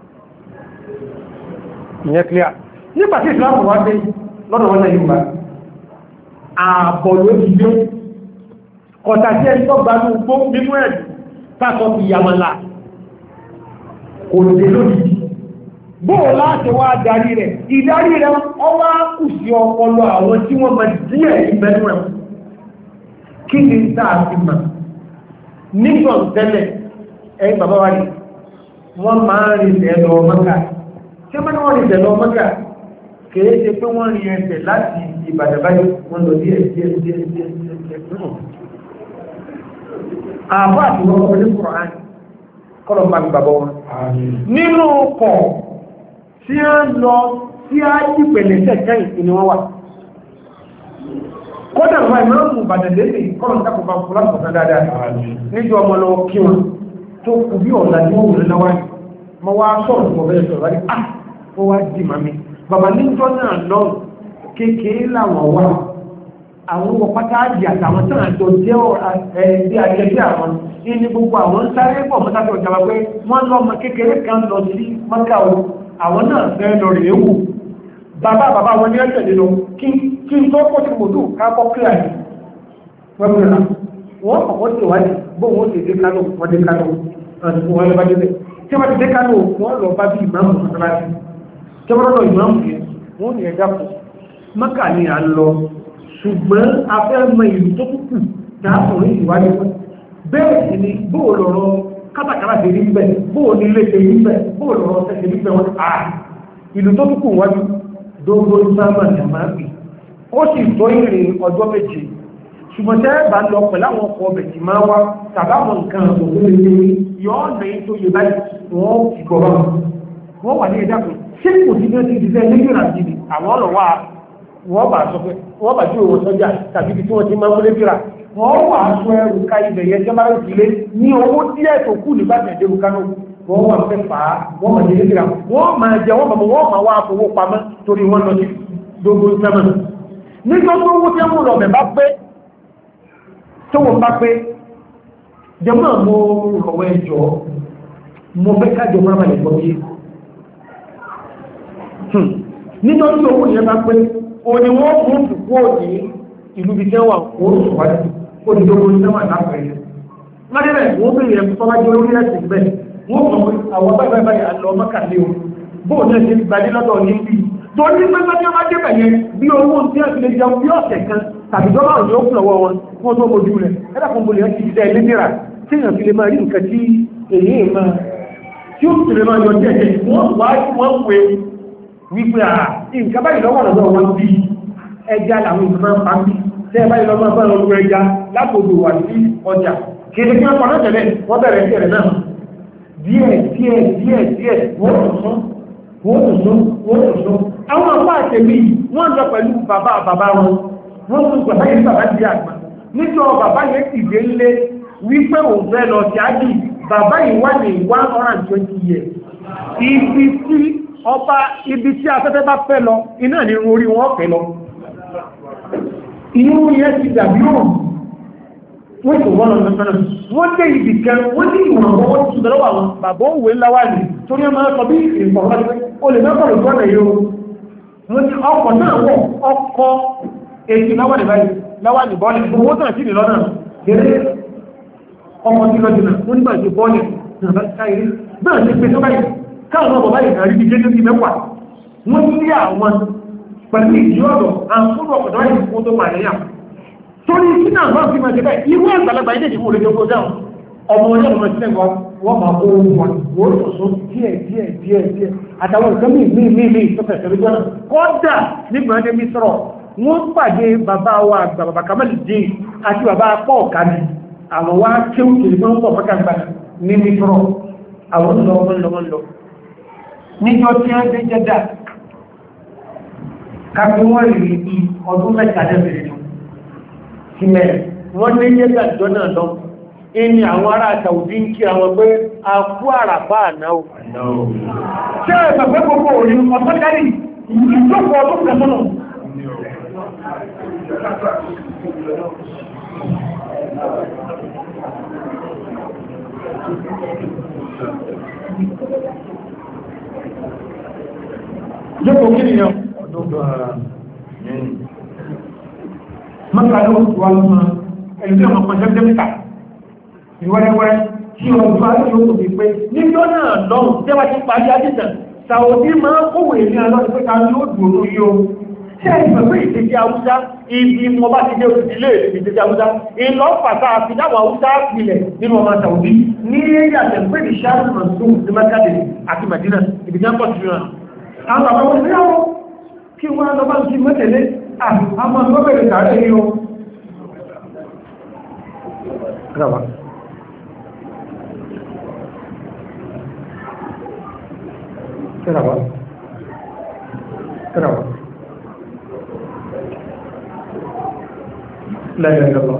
ìyẹn clear nígbà tí Islam wá dé lọ́dọ̀ wọ́n lẹ́yìn bá ààbọ̀ ló ti dé kọ̀tàjẹ́ ìtọ́gbanú gbó nínú ẹ̀dù tàkọ́ fi yàmàlà kò dé lónìí bóò láti wá darí rẹ̀ ìdarí rẹ̀ ọwá kù sí ọpọlọ àwọn tí wọ́n mọ̀ díẹ̀ ìbẹ̀rù rẹ̀ kí ni sáà fi mà nígbà tẹ́lẹ̀ ẹ̀yìn bàbá wa ni wọ́n máa ń rìn ẹ̀lọ Mẹ́kà tí wọ́n máa ń rìn ẹ̀lọ Mẹ́kà kìí ṣe pé wọ́n rí ẹsẹ̀ láti Ìbàdàn báyìí wọ́n lọ díẹ̀ àbá àti wọ́n kọ́ ní Kùránì kọ́lọ̀ bá gbàgbọ́ wọn nínú ọkọ̀ tí a ń lọ tí a yí pẹ̀lẹ̀ tẹ́kẹ́ ìsinmi wọn wà kọ́dà wà ìmọ̀ mú Ìbàdàn lẹ́sẹ̀ kọ́lọ̀ tákùnbà fúlàpọ̀sán dáadáa níjọ ọmọ lọ kí wọn tó kù bí ọ̀la ní òun lọ́wọ́ mọ́ wá sọ̀rọ̀ mọ́ bẹ́ẹ̀ sọ̀rọ̀ rí ah ó wá dì mami bàbá níjọ́ náà lọ kéèkéé láwọn wà àwọn ọpátá àjì àtàwọn tán àjọ jẹ́ ẹ̀ẹ́dẹ́ akẹgbẹ́ àwọn ní gbogbo àwọn ń sáré pọ̀ mọ́tàkì ọ̀jàwà pé wọ́n lọ́mọ kékeré kan lọ sí Mẹ́kà o àwọn náà fẹ́ lọ rèé wù bàbá wọn ní ẹ̀sẹ̀ nínú kí n tó kó ti mòdù kápọ́ kíláàdì wọ́n wọ́n kọ̀kọ́ tí wáyé bó wọ́n ti dé kánò wọ́n dé kánò wọ́n lọ bá dé bẹ̀ tí wọ́n ti dé kánò wọ́n lọ bá bí ìmáàmù mọ́sálásí tí wọ́n lọ ìmáàmù yẹn wọ́n ní ẹja kù Mẹ́kà ni à ń lọ ṣùgbọ́n afẹ́ mọ ìlú tó kúkú dáàbòrí ìwádìí wọn bẹ́ẹ̀ sì ni bóò lọ́rọ̀ kátàkárà ṣe rí bẹ́ẹ̀ bóò ní ilé ṣe rí bẹ́ẹ̀ bóò lọ́rọ̀ ṣe rí bẹ́ẹ̀ wọn ìlú tó kúkú wájú dóngó sábà ní àmáàbì ó sì tó ìrìn ọjọ́ méje ṣùgbọ́n tẹ́ bá lọ pẹ̀lú àwọn ọkọ̀ ọbẹ̀ tí máa wá tàbáwọn nǹkan òkú lè yọ́ ọ̀nà tó yẹ báyìí wọ́n ti gbọ́rọ̀ wọ́n wà ní ẹ̀dá kan ṣé kò sí bí ó ti dìbẹ́ lẹ́gbẹ̀rẹ̀ àti àwọn ọlọ́wà wọ́n bá sọ pé wọ́n bá jú owó sọ́jà tàbí ibi tí wọ́n ti máa múlé fíra wọ́n wà sọ ẹrù ká ibẹ̀ yẹn jẹ́ máa ń sílé ní owó díẹ̀ tó kù nígbà tí ẹ̀dẹ́rù kánú wọ́n wà fẹ́ fà á wọ́n máa jẹ́ fíra wọ́n máa jẹ wọ́n máa wá fowó pamọ́ torí wọ́n lọ sí gbogbo sẹ́mọ̀ nígbà tó owó tí wọ́n lọ bẹ̀ bá pé tó wọ́n bá pé jẹ́mọ́ mo rọ̀wọ́ ẹjọ́ mo fẹ́ kájọ máa balẹ̀ gbọ́ bí nítorí owó yẹn bá pé òní wọ́n fún ìpò ní ìlú bí tẹ́wà oòrùn wájú olùdókòó tẹ́wà lápẹ̀ẹ́ ládẹ́rẹ̀ wọ́n bèèrè ẹ̀kọ́ tọ́wájú lórí ẹ̀sìn bẹ́ẹ̀ wọ́n mọ̀ àwọn báyìí àlọ́ mọ́kàlẹ́ o bóò náà ṣe gbadé lọ́dọ̀ ní bí tó ní pẹ́pẹ́ tí ó bá dé bẹ̀yẹn bí owó tí ó ti lè jẹun bí ọ̀sẹ̀ kan tàbí dọ́là òní ó kùn lọ́wọ́ wọn fún tó mojú rẹ̀ ẹ́dàkùn bolè ẹ̀ ti ṣiṣẹ́ ẹlẹ́dẹ̀rà tí èèyàn fi lè máa rí nǹkan tí èyí máa tí ó sì lè máa yọ díẹ̀ wọ́n wá wọ́n pè wípé nǹkan báyìí lọ́wọ́ lọ́wọ́ wọn bí ẹja làwọn ìgbìmọ̀ ń pàmí tẹ́ ẹ báyìí lọ́wọ́ bá lọ́wọ́ ẹja látòdò wà sí ọjà kéde kí wọ́n pọ̀nà tẹ̀lẹ̀ wọ́n bẹ̀rẹ̀ ẹ̀rẹ̀ náà díẹ̀ wọ́n tún àwọn àpá àtẹ̀mí wọ́n lọ pẹ̀lú bàbá wọn wọ́n tún bàbá yẹn bàbá di àgbà níjọ bàbá yẹn ti dé lé wípé òun fẹ́ lọ sí ájì bàbá yìí wà ní 120 years ibi tí afẹ́fẹ́ bá fẹ́ lọ iná ní orí wọn fẹ́ lọ inú yẹn ti dàbí òun wọ́n tó wọ́n lọ fẹ́ràn wọ́n dé ibì kan wọ́n ní ìwọ̀n wọ́n ti bẹ̀rẹ̀ àwọn bàbá òwe láwà ní torí ọmọ ọkọ̀ bí ìfọ̀rọ̀lọ́pẹ́ o lè mẹ́kọ̀ lójú ọ̀nà yóò wọ́n ti ọkọ̀ náà wọ́n ọkọ̀ èsì láwà ní báyìí láwà ní bọ́ọ̀lì gbogbo tàn sí ìlọ́nà gẹ́gẹ́ ọkọ̀ tí lọ́jọ́ náà wọ́n nígbà tí bọ́ọ̀lì náà ti pèsè báyìí káwọn ọmọ báyìí náà rí bí jẹ́ mẹ́wàá wọ́n ní àwọn pẹ̀lú ìdí ọ̀dọ̀ àfúrú ọ̀pọ̀dọ̀ wáyé fún tó pàdé yà torí sí náà wọ́n fi máa jẹ́ báyìí irú àgbàlagbà ilé ìdìbò olóògbé ogun dáhùn ọmọ ọjọ́ ọmọ sílẹ̀ wọ́n máa kó wọn wọ́n sọ̀sọ́ díẹ̀ àtàwọn nǹkan míì tó fẹ̀sẹ̀ lójú ọ̀nà kọ́dà nígbà ọdẹ mi sọ̀rọ̀ wọ́n pàdé bàbá wa àgbà bàbá Kamali dín àti bàbá pọ̀ kàní àwọn wá kéwù kiri fún pọ̀ fọ́kàgbà ní mi sọ̀rọ̀ àwọn lọ níjọ́ tí a ń dé jẹ́dà káfí wọ́n rí i ọdún mẹ́ta lẹ́bẹ̀rẹ̀ sí mẹ́rin wọ́n ní jẹ́dà jọ náà lọ ẹni àwọn ará Saudi ń kí àwọn pé a kú àràbá ànáwó ṣé ẹ̀fẹ̀fẹ́ gbogbo òní ọ̀tọ́dárí ìjókòó ọdún kẹsọ́nà jókòó kí nìyàn mọ́ta ló wà lọ́nà ẹ̀lú ọmọ pẹ̀lú mẹ́ta ìwẹ́rẹ́wẹ́rẹ́ tí ọdún bá tí ó kò bí pé níjọ́ náà lọ́rùn tẹ́wà tí parí àdìsàn Saudi máa kówè ní alọ́dún pé ká ló dùn lórí o tí ẹ̀ ìgbẹ̀gbẹ̀ ìdíjẹ́ Haúsá ibi mọ́ bá ti jẹ́ òṣìlẹ̀ ìdíjẹ́ Haúsá ìlọ́ pàtà àfidáwà Haúsá pilẹ̀ nínú ọmọ Saudi ní yàtẹ̀ pé ní sáàrùn mọ̀sùn ní Makadé àti Madina ìbìjẹ́ pọ̀ sí náà àwọn àwọn ìyàwó kí wọ́n lọ bá ń kí mẹ́tẹ̀lé àmọ́ lọ́bẹ̀rẹ̀ tààrẹ yíò rẹwà lẹ́yìn ẹ̀lọ́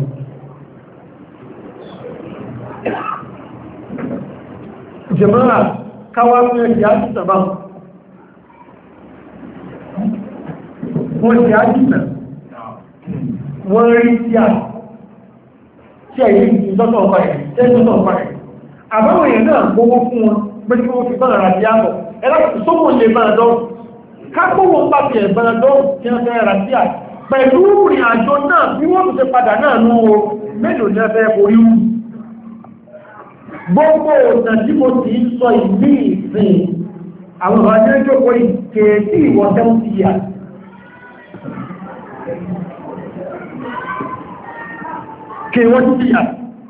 jẹ́mọ́ra káwàá fún ẹ̀kì á wọ́n ti ájìnà wọ́n rí tí ẹ̀yí ìtọ́tọ̀ ọ̀pá ẹ̀ tẹ́tọ́tọ̀ ọ̀pá ẹ̀ àbáwọn èèyàn náà gbogbo fún wọn pé kí wọ́n fi bọ́nà àti àbọ̀ ẹlọ́pù sókò lè máa dọ́ kápòwò ń pàtì ẹ̀bọ̀n dọ́ tí wọ́n fẹ́ rà sí à pẹ̀lú ìrìn àjò náà bí wọ́n ti padà náà nú o mélòó ní ẹfẹ́ orí wù gbogbo ọ̀sán tí mo ti ń sọ ìlú ìsìn àwọn ọ̀rọ̀ ajé jókòó ìkèétí ìwọ̀n 70 years kèwọ́n 70 years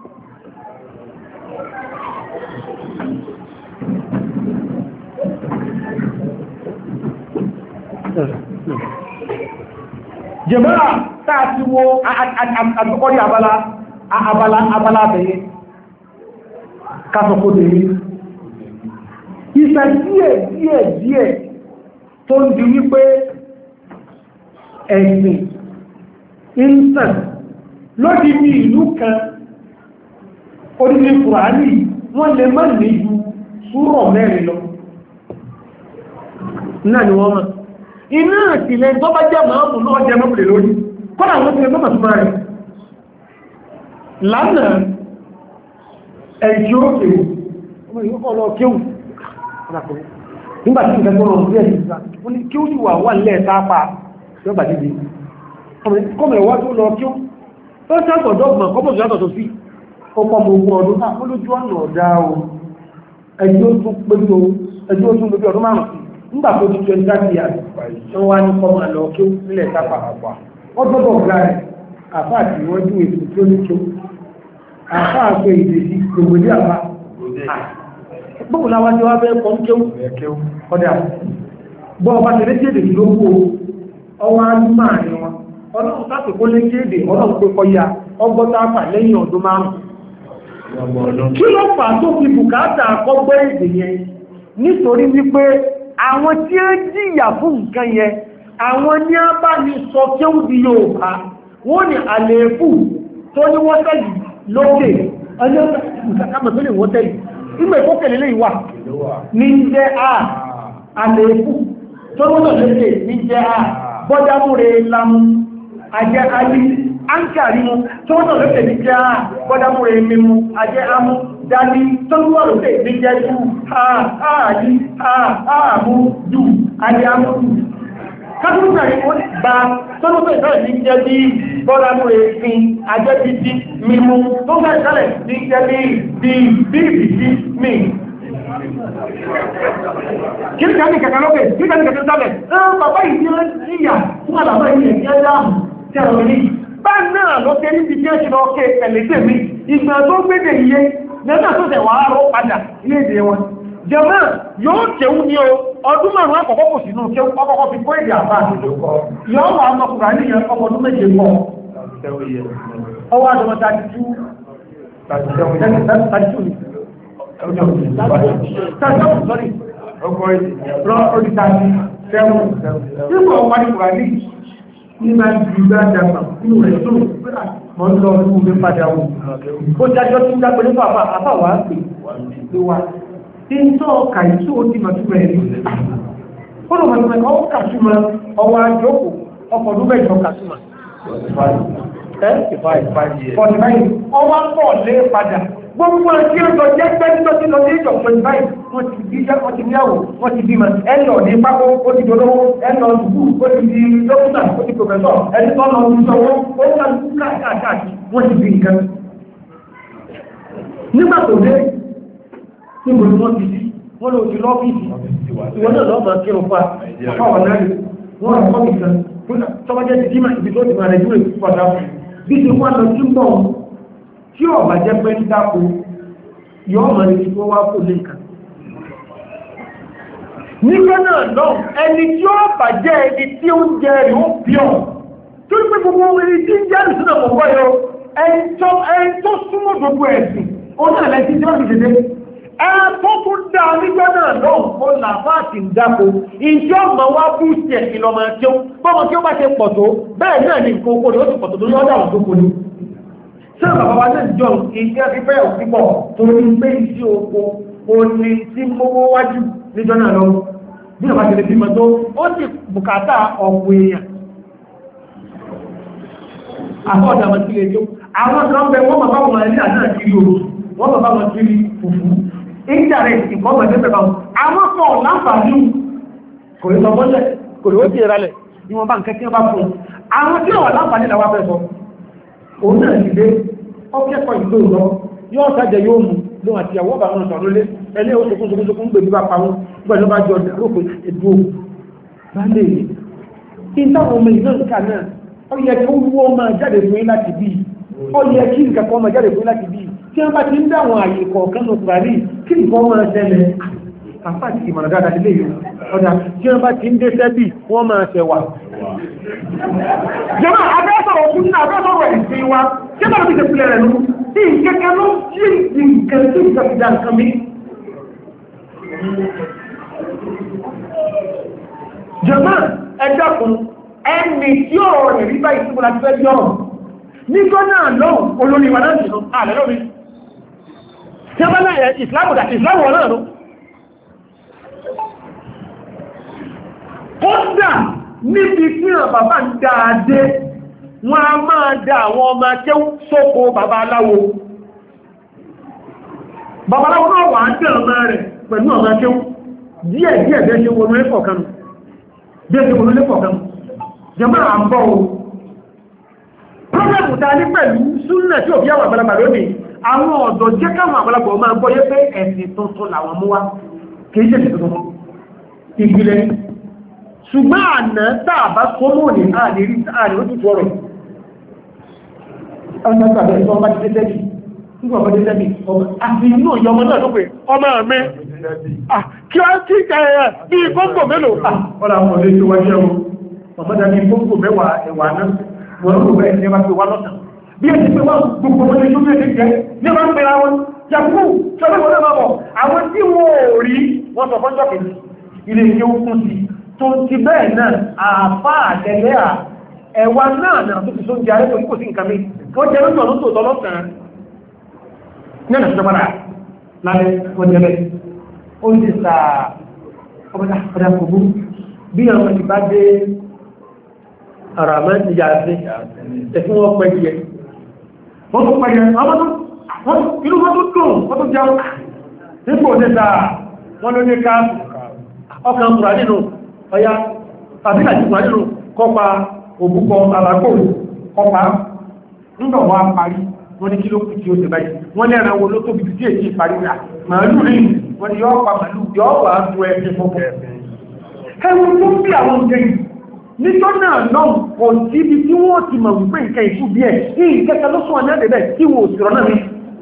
jẹ̀mọ́ra táà ti wo àgbẹ́kọ́rí abala bẹ̀yẹ kásọ̀kó lèrí ìfẹ́ díẹ̀ tó ń di wípé ẹ̀sìn ìsàn lódi ní ìlú kan orílẹ̀ Kùránì wọ́n lè má ní ju súrọ̀ mẹ́rin lọ náà ni wọ́n mọ̀ iná ìtìlẹ̀ tó bá jẹ́ máa mú náà jẹ́ mọ́bìnrin lórí kọ́nà àwọn ìpínlẹ̀ mọ́bà túnmà rẹ̀ lánàá ẹ̀jọ́ òkèwò ọmọ ìwọ́kọ́ lọ kéwù nígbàtí ìgbẹ́ tó rọrùn bí ẹ̀sìn ìgbà ní kí ó sì wà nílẹ̀ sáfà lọ́gbà jíjẹ kọ́mọ̀ ìwá tó lọ kéwù tó sẹ́gbọ̀dọ́ gbọ̀n kọ́mọ̀ ìyàtọ̀ tó sí ọmọ ogun ọdún olójú ọ̀nà ọ̀dá o ẹjọ́ tún pẹ̀lú ọdún márùn-ún nígbà tó ti 20 years tó wá ní kọ́mọ̀ lọ kéwù nílẹ̀ sáfà wọ́n gbọ́dọ̀ ọ̀gá rẹ̀ àfáà tí wọ́n jú èsì tó ní kéwù àfáà pé ìdèsí gbogbo ní àfáà gbogbo láwájú wá bẹ́ kọ́ kéwù ọdá bọ́ ọba tẹ̀lé tí èdè ló kó ọwọ́ alúmọ̀ àrin wọn ọlọ́run sáàpì kó lé tí èdè ọlọ́run pé kọjá ọgbọ́ta àpà lẹ́yìn ọdún márùn-ún kí ló fà tó fi bùkátà kọ́gbọ́ èdè yẹn nítorí wípé àwọn tí ó jìyà fún nǹkan yẹn àwọn ní á bá ní sọ kéwù di Yorùbá wọ́n ní àlèébù tó ní wọ́tẹ̀lì lókè ọjọ́ ìgbẹ̀ ìkókèlè lè wà ní jẹ́ àlèébù tó lọ́nà lókè ní jẹ́ bọ́dámúre lámú ajẹ́ alí áńkàrí mú tó lọ́nà lókè ní jẹ́ bọ́dámúre mímú ajẹ́ amú dálí tó lọ́nà lókè ní jẹ́ dù ààrí ààmú dù ajẹ́ amú dù kásùnmùsàrí ó bá tó lọ́nà ìfẹ́ ní jẹ́ bí bọ́dámúre fi ajẹ́ bí sí mímú tó fẹ́ ìsẹ́lẹ̀ ní jẹ́ bí mi kí ní kàní kàkà lókè kí ní kàní kàkà sálẹ̀ bàbá ìdí ìyà fún àlàbà ilẹ̀ ní ẹ̀dáàmù tí a rọ̀ ní bá náà ló tẹ́ níbi tí ó ṣe lọ́kẹ́ pẹ̀lẹ́sẹ̀ mi ìgbà tó gbédè iye lẹ́nà tó tẹ̀ wàá rọ́ padà ilé èdè wọn jẹ́mọ́ yóò kéwú ní ọdún márùn-ún àkọ́kọ́ kò sínú kéwú ọkọ̀kọ́ fi kó èdè àbá yóò wà ọmọkùnrin níyàn ọmọdún méje pọ̀ ọwọ́ àjọmọ́ 32 Nígbà ìgbà àjàmà inú rẹ̀ tó mọ́ lọ ọdún ogun padà wù. Ó jájọ́ tí ń dápẹ́ nípa àpá wà á pè wà. Tí ń tọ́ ọkà ìtú ó ti màtú rẹ̀ rí. Ó lọ màtú rẹ̀ ọkọ̀ kàtúmọ̀ ọwọ́ àjọ́kù ọkọ̀ ọdún mẹ́jọ kàtúmọ̀. 45 ọwọ́ pọ̀ lé padà. Gbogbo ẹ̀kí ọjọ́ jẹ́ pẹ́ntọ́ tí lọ sí ìjọ 25 wọ́n ti bí jẹ́ wọ́n ti níyàwó wọ́n ti bímọ ẹlọ ní pápó ó ti dolówó ẹlọ ṣùgbù ó ti di dókítà ó ti pòfẹ́sọ̀ ẹni tó lọ sí ọwọ́ ó ń ká káàkiri wọ́n ti bí nǹkan. Nígbà tó dé níbo ni wọ́n ti di wọ́n lọ sí lọ́fíìsì ìwọ́n náà lọ́mọ kí o fa fáwọn náà wọ́n rọ̀ fọ́ nìkan tọ́wọ́jẹ́ ti dímà ibi tó ti máa rẹ̀ dúró ìfúpadà bí ti wọ́n lọ sí mọ́ tí ọ̀bà jẹ́ pẹ́ ń dákò yọ́ mọ̀ ní kí wọ́n wá kò lè kàn. Nígbà náà lọ ẹni tí ó bà jẹ́ ẹni tí ó ń jẹ rẹ̀ ó bí ọ̀ tó ní pé gbogbo ẹni tí ń jẹ́ ìsúná pọ̀pọ̀ yọ ẹni tó súnmọ́ gbogbo ẹ̀sìn ó náà lẹ́sí tí wọ́n fi ṣe dé. Ẹ tó tún dá nígbà náà lọ ó làfáàtì ń dákò ìjọ ọmọ wa bú sí ẹ̀sìn lọ́mọ tí ó bọ́mọ tí ó bá ṣe pọ̀ tó bẹ́ẹ̀ náà ní nǹkan oko ni ó sì pọ̀ tó tó lọ́dà àwọn tó kò ní. Ṣé bàbá wa náà jọ iṣẹ́ fífẹ́ òpípọ̀ tó ní pé iṣẹ́ oko òní tí mówó wájú níjọ́ náà lọ bí ọba tẹ̀lé bímọ tó ó sì bùkátà ọ̀pọ̀ èèyàn àbọ̀ ọ̀dàmọ̀ sí ẹjọ́ àwọn kan bẹ wọ́n bàbá wọn ẹni àti àkiri òru wọ́n bàbá wọn kiri fùfú indirect ìkọ́mọ̀ ẹgbẹ́ bẹ̀bà àwọn kan láǹfààní kò lè sọ bọ́lẹ̀ kò lè ó ti ìrálẹ̀ ní wọ́n bá ń kẹ́kẹ́ bá fún àwọn tí ó wà láǹfààní làwọn fẹ́ sọ òun náà ti dé ọkẹ́kọ̀ọ́ ìlú lọ yóò sájẹ yóò mú lóhun àti àwọn ọba wọn sọ̀rọ̀ lé ẹlẹ́ oṣùkúnṣùkún gbèmí bá pa wọn gbẹ̀lú bá jọ dàrókò èdò bá lè rí kí n táwọn ọmọ ìlú nǹkan náà ó yẹ kí wọ́n máa jáde fún yín láti bí ó yẹ kí nǹkan kan máa jáde fún yín láti bí tí wọ́n bá ti ń dáwọn àyè kọ̀ọ̀kan nù kùràrí kí nǹkan máa ṣẹlẹ̀ àpá àti ìmọ̀ràn dáadáa nílé yìí ọ̀dà tí wọ́n bá ti ń dé sẹ́bì wọ́n máa ṣẹ̀wà jọba abẹ́sọ̀rọ̀ òkú ní abẹ́sọ̀rọ̀ ẹ̀sìn wa tí bá lọ bí ṣe pìlẹ̀ rẹ̀ lókú tí ìkẹ́kẹ́ ló tí nǹkan tí ìjọba nǹkan mi jọba ẹjọ́kùn ẹni tí ọ̀rọ̀ rẹ̀ rí báyìí síbò láti fẹ́ yọ̀rọ̀ nígbọ́ náà lọ́wọ́ olórí wa náà jùlọ ààrẹ lórí tí a bá náà ìsìlámù wọn náà lọ kódà níbi tí àwọn bàbá ń dáadé wọn a máa dá àwọn ọmọ akẹ́wù sóko bàbá aláwo náà wà á dẹ̀ ọmọ rẹ̀ pẹ̀lú ọmọ akẹ́wù díẹ̀ bẹ́ẹ̀ ṣe wọnú lẹ́kọ̀ọ̀kan jẹmọ́ àmbọ̀ o pọ́lẹ̀mù ta ní pẹ̀lú súnnà tí ò bí àwọn àgbàlagbà lónìí àwọn ọ̀dọ́ jẹ́ káwọn àgbàlagbà máa gbọ́ yé pé ẹ̀sìn tuntun làwọn mú wá kìí ṣe tuntun ìgbìlẹ̀ ṣùgbọ́n àná tàbá sọ́mọ́ ní ààrẹ ojútù ọ̀rọ̀ àti inú ìyọmọ náà ló pé ọmọ mi kí wá tí kẹrẹ bí kóńgò mélòó ọ̀rọ̀ àwọn olè tó wájẹ́ o ọmọdé ní kóńgò mẹ́wàá ẹ̀wà náà wọ́n rò bẹ́ẹ̀ ní ẹbá pé wá lọ́tàn bí ẹ̀ ti pé wọ́n gbogbo ọmọdé tó mẹ́rin jẹ́ ní ẹbá ń pè àwọn jàkú ṣọ́lọ́gbọ́n náà bọ̀ àwọn tí wọ́n ò rí wọ́n sọ fọ́jọ́ kìí ilé ìyẹ́ òkun sí tó ti bẹ́ẹ̀ náà àfá àtẹ́lẹ́ ẹ̀wà náà náà tó fi só ń jẹ́ arẹ́ tó kò sí nǹkan mi ó jẹ́ lójú ọ̀nà tó tọ́lọ́sàn náà nà ṣọ́pàá lálẹ́ wọ́n jẹ́ bẹ́ẹ̀ ó ń ti sa ọmọdé kòbú bí àwọn ìbá dé ara mẹ́ ti yà sí ẹ̀fún wọn pẹ́ jẹ́ wọ́n tó pẹ́ jẹ́ inú wọn tó dùn wọ́n tó jẹun nípò òdẹ́ta wọ́n ló ní ká ọkàn kùrà nínú ọya tàbílà ti kùrà nínú kọpa òbúkọ alágbò kọpa nígbà wọ́n parí wọ́n ní kí ló kù tí ó ṣe báyìí wọ́n ní ẹran wo ló tóbi tí èyí ìparí rà màálù rí wọ́n ní yọ́ pa màálù yọ́ wà á du ẹ̀fẹ́ fọ́fẹ́ ẹwọ́n tó bí àwọn jẹ́yìn nítọ́ náà náà kò sí ibi tí wọ́n ti mọ̀ wípé nǹkan ìṣú bí ẹ̀ ní ìkẹta ló sún ọ̀nà ẹ̀dẹ̀ tí wọ́n ò sì rọ́nà mi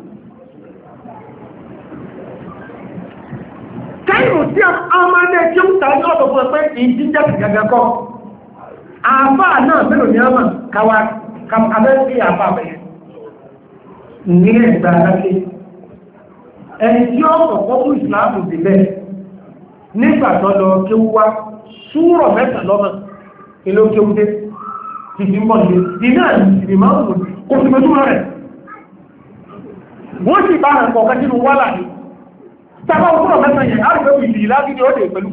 kẹ́yìn tí a máa ní ẹjọ́ ń ta ní ọ̀dọ̀ fún ẹgbẹ́ ìjíjẹ́ gàgàkọ́ àbá náà mélòó ní ọmọ káwà abẹ́ sí àbá bẹ̀yẹn ní ẹ̀gbà aláké ẹni tí ó kọ̀kọ́ fún ìsìláàmù dìlẹ̀ nígbàtọ́ lọ kéwú wá súrọ̀ mẹ́ta lọ́mọ ilé kéwúdé ti fi mọ́ lè iná ìsìnkì máa ń wò kò sí mẹ́túrọ rẹ̀ wọ́n sì bá rẹ̀ kọ̀ọ̀kan nínú wálà ní tàbá súrọ̀ mẹ́ta yẹn àrùgbẹ́ ìlì láti ní ọdẹ pẹ̀lú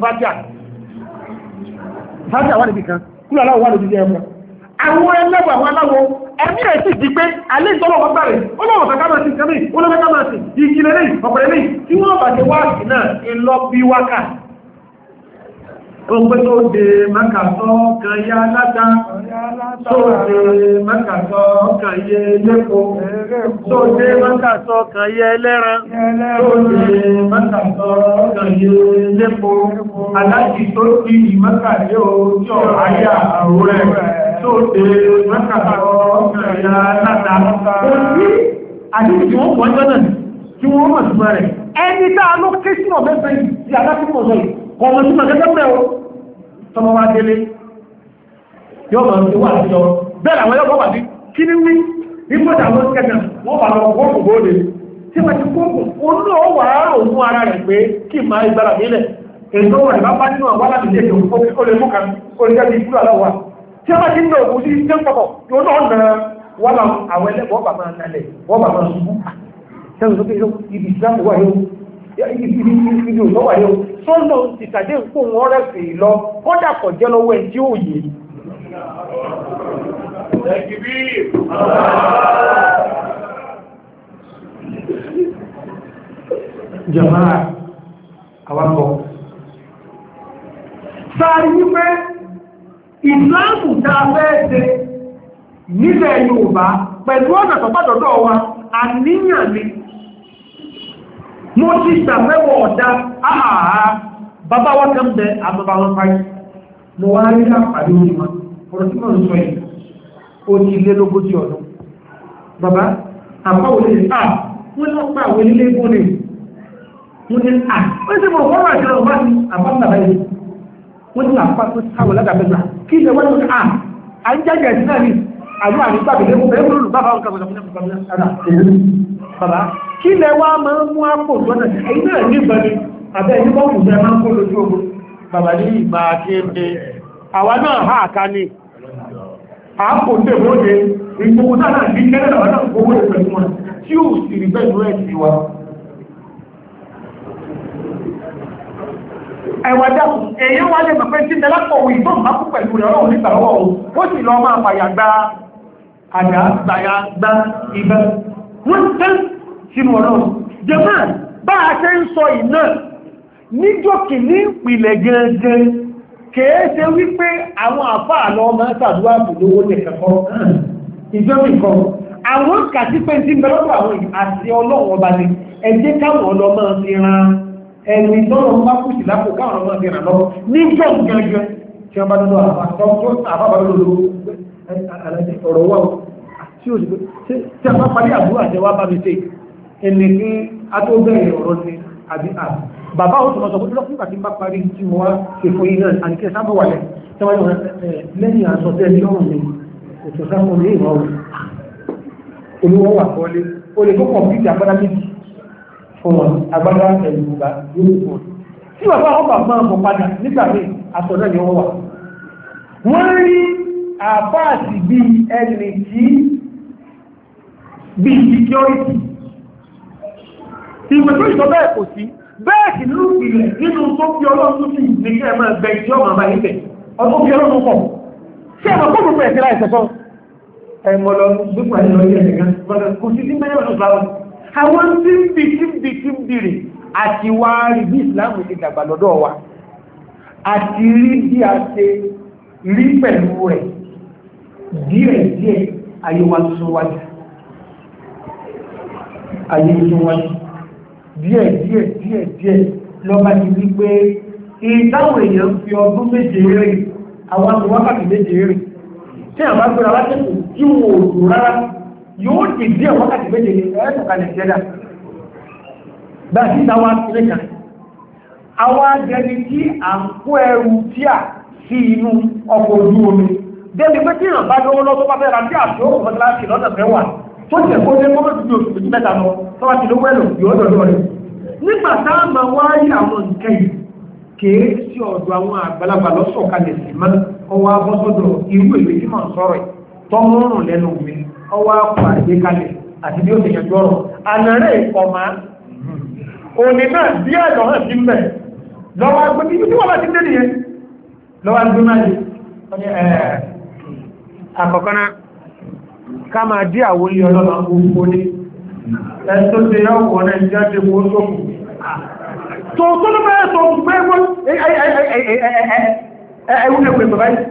fátíà wà níbi kan kúrò aláwọ̀ wà lójú ẹ̀mọ́ àwọn ẹlẹ́gbà àwọn aláwọ̀ ẹ̀mí ẹ̀ sì ti pé alẹ́ ìtọ́lọ̀ wọ́n gbà rẹ̀ ọlọ́wọ̀ fẹ́ kámà sí kẹ́mí olófẹ́ kámà sí ìkìlẹ̀ lẹ́yìn ọ̀pẹ̀lẹ̀ lẹ́yìn tí wọ́n bà ti wáàkì náà ìlọ bí wákà ọgbẹ́ tó dé mẹ́kàtọ́ kan yá látà tó dé mẹ́kàtọ́ kan yẹ lẹ́kọ́ tó dé mẹ́kàtọ́ kan yẹ lẹ́ran tó dé mẹ́kàtọ́ kan yẹ lẹ́kọ́ aláàjì tó kí mẹ́kàtẹ́ ojú àyà àwòrẹ́ tó dé mẹ́kàtọ́ kan yá látà ó sí àdíjì tí wọ́n pọ̀ jọ́nà tí wọ́n mọ̀ sí mẹ́rẹ̀ ẹni táa ló ké sí ọ̀mẹ́fẹ́ yìí sí adákùnmọ̀ sọ yìí ọmọ tí ma gẹ́gẹ́ mẹ́ o tọmọ wá délé yọ́ ma ti wà sí ọ bẹ́ẹ̀ àwọn yọ́ wà ní kí ní wí nígbọ́dà ló kẹta wọ́n bá lọ gbọ́gbọ́ bóde tí ma ti gbọ́gbọ́ onú ọ wà á rò mú ara rẹ̀ pé kí ma ìgbàlà nílẹ̀ èso wà ní bá bá nínú àwọn alábìlẹ̀ èdè ó lè mú kan ó lè jẹ́ ìgbúrò aláwà tí a bá ti ń lọ òkú sí jẹ́ pọ̀pọ̀ yóò náà na wọ́n bá àwọn ẹlẹ́gbọ́ bà máa nalẹ̀ wọ́n bà máa ṣubú sẹ́yìn sókè ibi ìsìlámù wà yóò ibi òlọ́wà yóò sọ́nà ìtàdé ń kó wọn rẹ̀fẹ̀ lọ kọ́dà kọ̀ jẹ́ lọ́wọ́ ẹ̀ tí ó yé jàmáà àwakọ̀ sáàrí wípé ìsìláàmù tá a fẹ́ ṣe nílẹ̀ Yorùbá pẹ̀lú ọ̀nà tọ́pàdọ̀dọ̀ wa àníyàn ni mo ti ṣàfẹ́wọ̀ ọ̀dá àhàhà bàbá wá kan bẹ àbàbà wọn fáyé mo wá rí àpàdé orí wọn ọ̀rọ̀ tí wọ́n sọ yìí ó ti lé lógójì ọdún bàbá àpáwọlé wọ́n lọ pa àwọn ilé ìbò ní wọ́n ní wọ́n ti mọ̀ wọ́n rà jẹ́ ọ̀bá ní àbábàbá yìí wọ́n ní àpá tó sáwọ̀ lágàbẹ́gbà kí ilẹ̀ wọ́n ní àjájẹ̀ sí náà ní àwọn àrígbàgbẹ̀ lẹ́gbẹ̀rún bàbá wọn kàbọ̀ bàbá kí lẹ wá máa ń mú àpò lọ́nà ẹ̀yìn náà ní ìbẹ̀ni àbẹ́ ẹni bọ́ kùn fẹ́ máa ń kó lójú ogun bàbá ní ìgbà kí ń dé àwa náà ha àká ní àpò tẹ́ mọ́dé ìgbogbo náà ní kẹ́lẹ̀ àwọn náà gbogbo ìpẹ̀lú wọn tí ó sì rí bẹ́ẹ̀ lóẹ̀ sí wa ẹwà dákùn èyí wá lè mọ̀pẹ́ tí mẹ́lápọ̀ òun ìbọn bá kú pẹ̀lú rẹ̀ ọlọ́run nígbà lọ́wọ́ ó sì lọ máa fàyà gba àdá gbàyà gbá ibẹ̀ wọ́n tẹ́ sínú ọlọ́run jẹ́mọ́ bá a ṣe ń sọ iná níjọ́kì ní ìpìlẹ̀ gẹ́gẹ́ kèése wípé àwọn àfáà lọ máa ṣàdúrà bùdówó nìkẹ́kọ́ ìjọ́mìkan àwọn kàtí pé tí mẹ́lọ́pọ̀ àwọn àti ọlọ́run ọba ni ẹjẹ́ káwọn ọlọ́mọ ti ran ẹni tọ́lọ bá kú sí lápò káwọn ọmọ ti ràn lọ níjọ́ gẹ́gẹ́ tí wọ́n bá dọ́dọ̀ àbábálólò ọ̀rọ̀ wà tí ó sì pé tí a bá parí àbúrò àjẹwà bá mi ṣe ẹni kí a tó bẹ̀rẹ̀ ọ̀rọ̀ ni àbí bàbá ó tọmọ sọ pé lọ́pùpà tí bá parí tí mo wá ṣe fún iná àníkẹ́ sábọ̀ wà lẹ́yìn àṣọ̀tẹ́ ẹni ọ̀rùn mi ètò sáfún ní ìwọ̀n olúwọ́ wà kọ́lé o lè tó kọ̀mpútì agbádá méjì fún wọn agbádá ẹ̀lùgbà yóò fún tí bàbá ọba máa bọ̀ padà nígbà mí aṣọ náà ni wọ́n wà wọ́n rí àbáàsì bí ẹni tí bí security ìwé tó ìsọ bẹ́ẹ̀ kò sí bẹ́ẹ̀ sì nínú ìpìlẹ̀ nínú tó fi ọlọ́run sí ní kí ẹ máa bẹ ìjọ máa bá ibẹ̀ ọdún fi ọlọ́run pọ̀ sí ẹ̀mọ̀ kó gbogbo ẹ̀sẹ̀ láì sẹ́sọ́ ẹ̀mọ̀lọ́ gbogbo ẹ̀sẹ̀ lọ́yẹ̀ ẹ̀gán kò sí sí mẹ́rin ọdún láwọn àwọn tí ń bìrì àti wá rí bí ìsìláàmù ti dàgbà lọ́dọ̀ wa àti rí bí a ṣe rí pẹ̀lú rẹ̀ díẹ̀ ayé wa tún wájú díẹ̀ lọ́bá ti wí pé ìdáwọn èèyàn fi ọdún méje rẹ̀ àwọn àti wákàtí méje rẹ̀ tí a bá gbéra látẹ́kù tí wọ́n òòrùn rárá yóò ti díẹ̀ wákàtí méje ní ẹ̀ẹ́sọ̀kalẹ̀ jẹ́dà bá sí ìdáwà sílẹ̀ kan àwọn agẹni tí à ń kó ẹrù tí à sí inú ọkọ̀ ojú omi débi pé tí ìrànbá lọ́wọ́ lọ́tọ́ bá fẹ́ ra tí àti ó kọ̀ láti lọ́nà mẹ́wàá tó tẹ̀ kó lé mọ́mọ́ ti bí oṣù méjì mẹ́ta lọ tó bá ti lówó ẹ̀lò yóò dọ̀dọ̀ rẹ̀ nígbà táàmà wáyé àwọn nǹkan yìí kèé sí ọ̀dọ̀ àwọn àgbàlagbà lọ́sọ̀kalẹ̀ sí mọ́ ọwọ́ abọ́sọ́dọ̀ irú èlé tí màá sọ̀rọ̀ tọ́mọ́rùn lẹ́nu mi ọwọ́ àpò àgbékalẹ̀ àti bí ó ti yẹn gbọ́rọ̀ ànàrẹ́ ọ̀mà òní náà bí àjọ hàn sí mẹ́ lọ́wọ́ agbé ibi tí wọ́n bá ti dé nìyẹn lọ́wọ́ agbé máa yìí àkọ́kọ́ náà ká máa dí àwọn ilé ọlọ́nà gbogbo ní ẹ̀tọ́ tí yọ́ wọ́n náà jáde wọ́n sókù tó tó ló bẹ́ẹ̀ tó gbé wọ́n ẹ̀wùn ẹ̀pẹ̀ bàbá yìí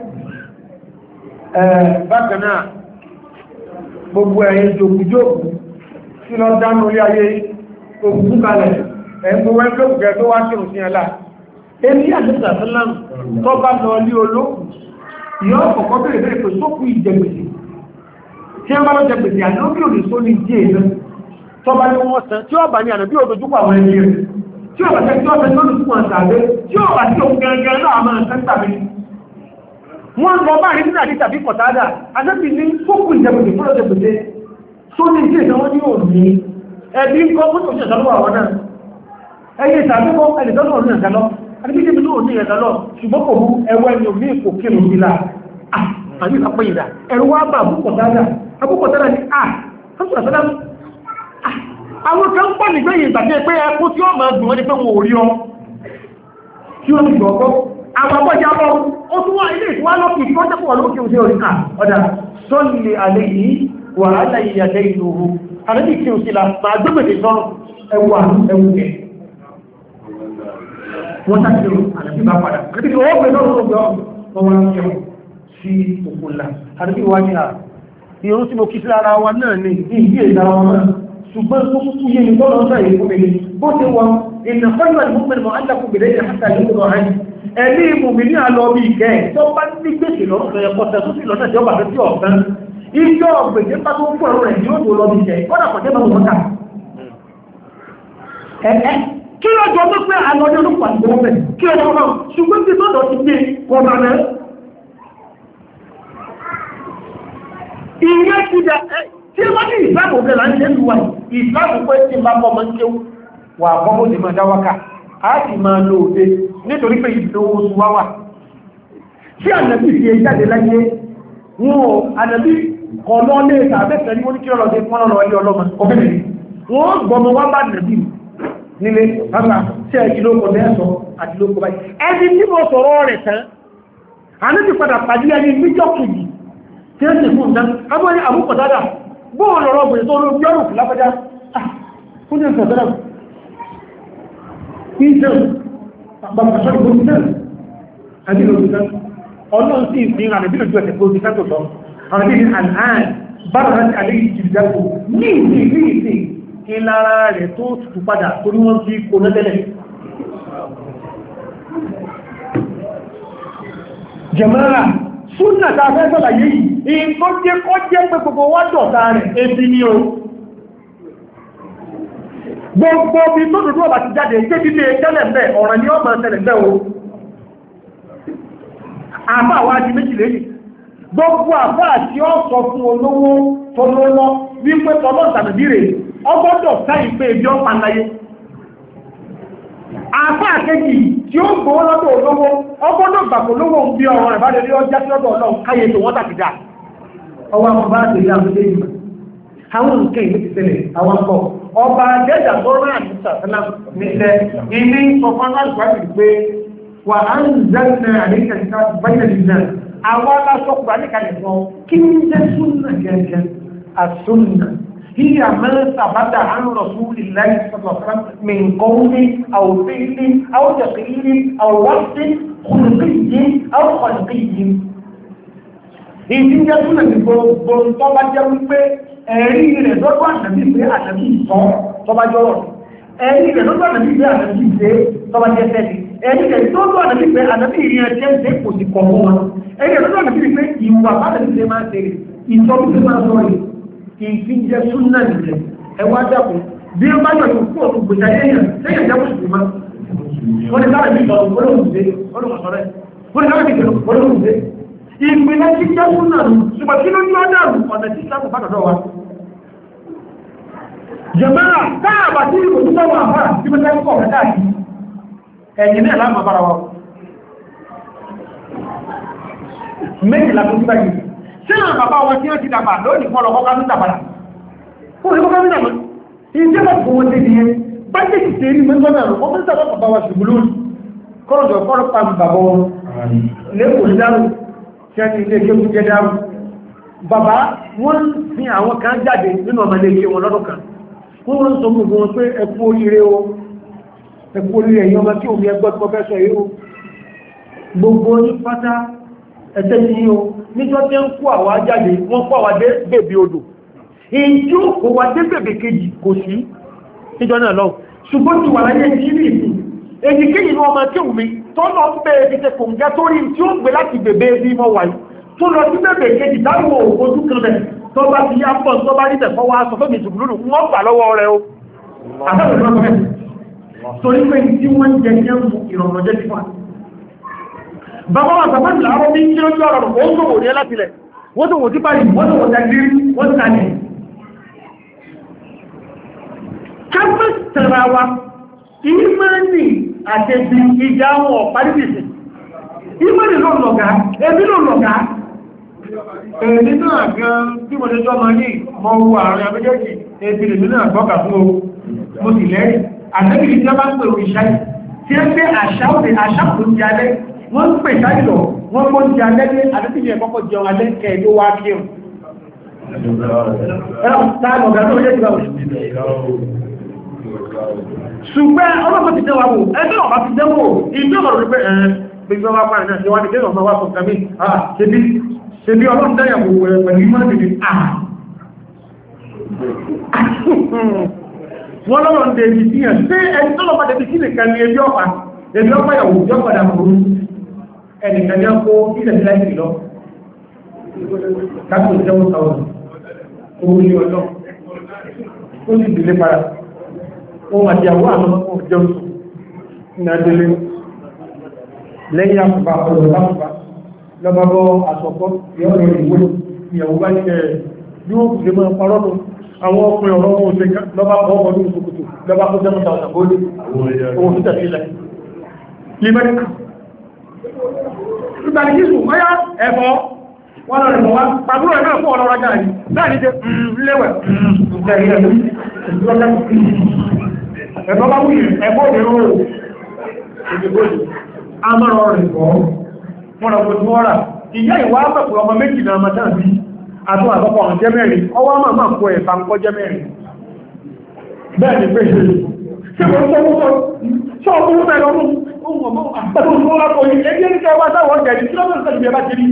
bákan náà gbogbo ẹ̀yìn jòkújòkú tí lọ dánú orí ayé òkú kalẹ̀ ẹ̀gbọ́ wẹ́gbẹ́ tó wá sí òsìn ẹ̀lá èmi àdúgbà sálàmù tó bá lọ lé olókù yọ́ kọ̀kọ́ bẹ̀rẹ̀ bẹ̀rẹ̀ pé sókù ìjẹgbèsè tí wọ́n bá lọ jẹgbèsè àdókè òní só ní díẹ̀ náà tó bá ní wọ́n sàn tí ó bá ní ànà bí òdòjúkọ àwọn ẹni rẹ̀ tí ó bá tẹ́ tí ó fẹ́ lónìí fún àtàlẹ́ tí ó bá tí ó gẹ́gẹ́ náà máa tẹ́ tàbí wọ́n lọ bá rí nígbàdí tàbí kọ̀tádà adébì ní sókù ìjẹgbèsè fún ọjẹgbèsè só ní díẹ̀ náà wọ́n ní òní ẹbí ń kọ́ fún òṣèṣẹ́ lọ́wọ́ àwọn náà ẹyẹ ìsàbíkọ́ ẹnìtọ́lọ́ òní ẹ̀dálọ́ adébíjẹ́bí ló ní ẹ̀dálọ́ ṣùgbọ́n kò mú ẹwẹ́ ni òní ìkò kí ló nílá àbí ìpapọ̀ ìdá ẹ̀rù wá bá abúkọ̀tádà ní àṣàṣàdá àwọn kan pọ̀ nígbẹ̀yìn ìgbàtẹ́ pé ẹkú tí ó máa gbìmọ́ ní pé wọn ò rí ọ tí ó ti gbọ́gbọ́ àwọn abọ́já bọ́ ó tún wá ilé ìtúwá lọ́pì tí ó jẹ́ pọ̀ lókè òṣèrè orí ọ̀dà sọ́lẹ̀ alẹ́ yìí wà láyé àjẹ́ ìlú àrẹ́bì kí o sí la máa gbẹ́gbẹ̀dẹ̀ sọ ẹwà ẹwùkẹ́ wọ́n tàbí àrẹ́bì bá padà àrẹ́bì wọ́n pẹ̀lú ọ̀rọ̀ wọ́n wá ń yẹ̀wò sí òkúnlá àrẹ́bì wá ní à ìrún tí mo kí sí ara wa náà ní ìdí ìdára wọn náà ṣùgbọ́n tó kúkú yé mi tọ́lọ́ sọ èyí fún mi bó ti wọn ìnà fẹ́lú ìmúmẹ́rin mọ́ alákùn gbèrè ní àtà ìlú rọ̀ ayé ẹni ìmùmí ní àlọ́ bí ìkẹ́ tó bá ní gbèsè lọ́rùn tó yẹ kọ́tẹ́ tó sì lọ́nà tí ó bà fẹ́ sí ọ̀fẹ́ ìjọ gbèsè bá tó fún ọ̀rọ̀ rẹ̀ yóò tó lọ bí ìkẹ́ kọ́dà kọ̀tẹ́ bá wọn kà kí ló jọ pé àlọ́ ní olùkọ́ àti ìwọ̀n kí ló jọ ṣùgbọ́n tí tọ́dọ̀ ti gbé kọ̀ọ̀nà rẹ̀ ìyẹn ti dà tí wọ́n ní ìsìláàmù ọ̀gẹ́ là ń ṣe lùwà ìsìláàmù pé tí bá bọ́ mọ́ ń kéwú wà bọ́mọ́ ti máa dáwákà á sì máa lo òde nítorí pé ìdílé owó oṣù wá wà tí ànàbí fi jáde láyé wọn ànàbí kọ̀ọ̀lọ́ lé ìtàbẹ́fẹ́ ní wọ́n ní kí ọlọ́dẹ fún ọlọ́ ilé ọlọ́mọ ọbẹ̀rẹ̀ wọ́n gbọmọ wá bá nàbí nílé bàbá tí ẹ kìló kọ̀ lẹ́ẹ̀sọ́ àti ló kọ̀ báyìí ẹni tí mo sọ̀rọ̀ rẹ̀ tán ànàbí padà pàdé ẹni níjọ́ kejì tí ó sì fún ìdán abọ́ ní àbúkọ̀dádà bóòlù ọ̀rọ̀ ọ̀bìnrin tó ló yọ́rù fún lápẹ́já fún ní ìsọ̀tọ́dà ìjẹun àpapàṣọ́ ìgbòmìnàn àdínlòdìdán ọlọ́run sí ìfihàn àdínlòdì ẹ̀sẹ̀ gbòmìnàn tó sọ àdínlòdì àdáhàn bára láti àdéhì ìjìdìdákò ní ìsìn ìlara rẹ̀ tó tutù padà torí wọ́n fi kò nẹ́tẹ́lẹ̀ jẹ̀mọ́ra súnà ta fẹ́ sọ́lá yìí in tó jẹ́ kọ́ jẹ́ pé gbogbo wá dọ̀ta rẹ̀ ebi ní o gbogbo bí tó dúdú ọba ti jáde tébí lè tẹ́lẹ̀ mẹ́ ọ̀rọ̀ ni ọmọ tẹ́lẹ̀ mẹ́ o àbá wá di méjì lẹ́yìn gbogbo àbá tí ó sọ fún olówó tó lọ́lọ́ wípé tọ́lọ́ ìtàbí rẹ̀ ọgbọ́dọ̀ sáyì pé ebi ọpa láyé àfá àkejì tí ó gbówó lọ́dọ̀ olówó ọgbọ́dọ̀ gbàkó lówó ń bí ọ̀rọ̀ rẹ̀ bá lè rí ọjá tí lọ́dọ̀ ọlọ́run káyé tó wọ́n tàbí dá ọwọ́ àwọn bá tẹ̀lé àmúlé ìgbà àwọn nǹkan ìlú ti tẹ̀lẹ̀ àwọn akọ ọba jẹ́jà tó rán àdúsà sẹ́lá nílẹ̀ ilé ọkàn láti pé wà á ń zẹ́nà àríkàtà báyẹ̀ nìyà àwọn aláṣọ́kùnrin àríkàlẹ̀ fún kí ní jẹ́ súnà gẹ́gẹ́ àsúnà هي ما ثبت عن رسول الله صلى الله عليه وسلم من قول أو فعل أو تقرير أو وصف خلقي أو خلقي ìdí jẹ́ túnlẹ̀ ní gbogbo tó bá jẹ́ wípé ẹ̀rí rẹ̀ lọ́dọ̀ ànàbí pé ànàbí ìsọ́ tó bá jọ́rọ̀ ẹ̀rí rẹ̀ lọ́dọ̀ ànàbí pé ànàbí ìsẹ́ tó bá jẹ́ tẹ́lẹ̀ ẹ̀rí rẹ̀ lọ́dọ̀ ànàbí pé ànàbí ìrìn ẹ̀jẹ́ ìsẹ́ kò sí kọ̀ fún wọn ẹ̀rí rẹ̀ lọ́dọ̀ ànàbí pé ìwà bá tẹ̀lé ṣe máa ṣe ìsọ́ bí ṣe máa sọ rẹ̀ ìfi jẹ́ súnà nìjẹ́ ẹwà dàpọ̀ bí ó bá yọ̀tọ̀ fún ọ̀tún gbèsè ayéyàn lẹ́yìn ìjẹ́ mùsùlùmí máa wọ́n ni sáré bí ìtọ́lù olóhùnṣe olóhùnṣọ́rẹ́ wọ́n ni sáré bí ìtọ́lù olóhùnṣe ìpínlẹ̀ tí jẹ́ súnà nù ṣùgbọ́n kí ló ní ọjà rù ọ̀nà tí ìsìlámù bá dọ̀dọ̀ wa jẹ̀mẹ́rà táàbà tí ìbò tó sọ́wọ́ àbá tí mo tẹ́ kọ̀ mẹ́ta yìí ẹ̀yìn náà láàmà bára wa méjìlá tó síbá yìí tí àwọn bàbá wọn tí wọ́n ti dàgbà lónìí fún ọlọ́kọ́ ká ní dàgbàrà fún ọlọ́kọ́ ká ní dàgbà ìjẹ́ bá fún wọn tẹ́ di yẹn bá jẹ́ ti tẹ́rí mẹ́gbọ́nà rẹ̀ wọ́n fẹ́ sàbọ̀ bàbá wa ṣùgbọ́n lónìí kọ́rọ̀jọ̀ kọ́rọ̀ pa bàbá wọn lẹ́kọ̀ọ́ dárò tí a ti ilé ẹgbẹ́ jẹ́ dárò bàbá wọ́n fi àwọn kan jáde nínú ọmọ ilé ẹgbẹ́ wọn lọ́dún kan wọ́n sọ gbogbo wọn pé ẹ kú oríire o ẹ kú oríire ẹ̀yìn ọmọ tí òun ẹgbẹ́ tó fẹ́ sọ yìí o gbogbo ní pátá ẹ̀tẹ́ ti yí o níjọ́ tí ń kó àwa jáde wọ́n kó àwa dé bèbè odò ìjú kò wá dé bèbè kejì kò sí níjọ́ náà lọ ṣùgbọ́n ti wà láyé ní ìlú ìsìn èyí kéyìn ní ọmọ tí òun tọ́nà ń bẹ̀rẹ̀ ti tẹ kòǹgá tó rí tí ó gbé láti bèbè bí mọ́ wáyé tó lọ sí bèbè kejì táwọn ojú kan bẹ̀ tó bá ti yá pọ̀ tó bá rí tẹ̀fọ́ wá sọ fẹ́mi ìtùgbùlù wọ́n gbà lọ́wọ́ rẹ̀ o torí pé tí wọ́n jẹ jẹ́ ìrọ̀rọ̀ jẹ́ fífà bàbá wa bàbá ìlà àwọn bí kí ó jọ ọ̀rọ̀ ó tó wò ní ẹlápìlẹ̀ wọ́n tó wò tí báyìí wọ́n tó wò tẹ́gbìrí wọ́n tàní kápẹ́ tẹ̀ra wa ìmẹ́ni àtẹ́bí ìjà wọn ọ̀pàdébìsì ìmẹ́ni ló lọ̀gá ẹbí ló lọ̀gá èdè náà gan tí mo lè jọ ma ní mọ́ owó àárín abẹ́jẹ́jì ẹbí lè nínú àgbọ́kà fún o mo sì lẹ́rìn àtẹ́bìrì tí a bá ń pè òrìṣà tí ó gbé àṣà òdè àṣà òdè ti alẹ́ wọ́n ń pè sáyìlọ̀ wọ́n kó ti alẹ́ ní àtẹ́bìrì ẹ̀kọ́kọ́ jẹun alẹ́ kẹ́ẹ̀dó wá kí o ṣùgbọ́n ọlọ́pàá ti dẹ́wà wò ẹgbẹ́ ọ̀pá ti dẹ́wò ìjọ ọ̀rọ̀ pé gbígbọ́ wá pàrẹ̀ náà ṣe wá ní kéèyàn máa wá fún kàmí ṣe bí ọlọ́pàá dáyàwó pẹ̀lú ìmọ̀ ìdí wọ́n lọ́rọ̀ ń dèbì sí ẹ̀ sí ẹni tó lọ́pàá dèbì sí nìkan ní ẹbí ọ̀pá ìyàwó yọ́ padà kúrú ẹnìkan ní ọkọ̀ ilẹ̀ sílẹ̀ lọ káàkiri 7,000 owó ní ọjọ́ ó sì dìlé para ohun àti àwọn àwọn ọmọ jẹun ní adélé lẹ́yìn àpùpà ọ̀rọ̀ lápùpà lọ́bàbọ́ àsọ̀kọ́ ìyọ́rọ̀ ìwé ìyàwó bá ní ẹ̀ yóò lè mọ́ parọ́nù àwọn ọkùnrin ọ̀rọ̀ wọn òṣè lọ́bàbọ́ ọmọdún ìsòkòtò lọ́bàbọ́ 7,000 bóòlì owó títẹ̀ sílẹ̀ limẹ́ríkà ìgbàlìkísù mọ́yá ẹ̀fọ́ wọ́n lọ rẹ̀ mọ́ wá pàbúrò ẹ̀ náà fún ọ̀rọ̀ ọjà rí láàrín jẹ́ lẹ́wẹ̀ ẹ̀fọ́ bá wùyẹ̀ ẹ̀fọ́ òdèrò òdìbòdì amọ́rọ̀ rẹ̀ kọ́ wọ́n rọ̀ pẹ̀lú ọ́rà ìyá ìwà pẹ̀pẹ̀ ọmọ méjì náà mọ́tàn bí àtọ́ àtọ́pọ̀ ọ̀n jẹ́ mẹ́rin ọwọ́ máa kó ẹ̀fà ń kọ́ jẹ́ mẹ́rin bẹ́ẹ̀ ni pé ṣe ṣe wọ́n sọ fún mẹ́rin ọmọ àpẹẹrẹ òṣùwọ́n lápò yìí ẹgbẹ́ ní kẹwàá sáwọn jẹ́rì tí lọ́pọ̀ ìsẹ́lẹ̀ ìbẹ̀bá ti rí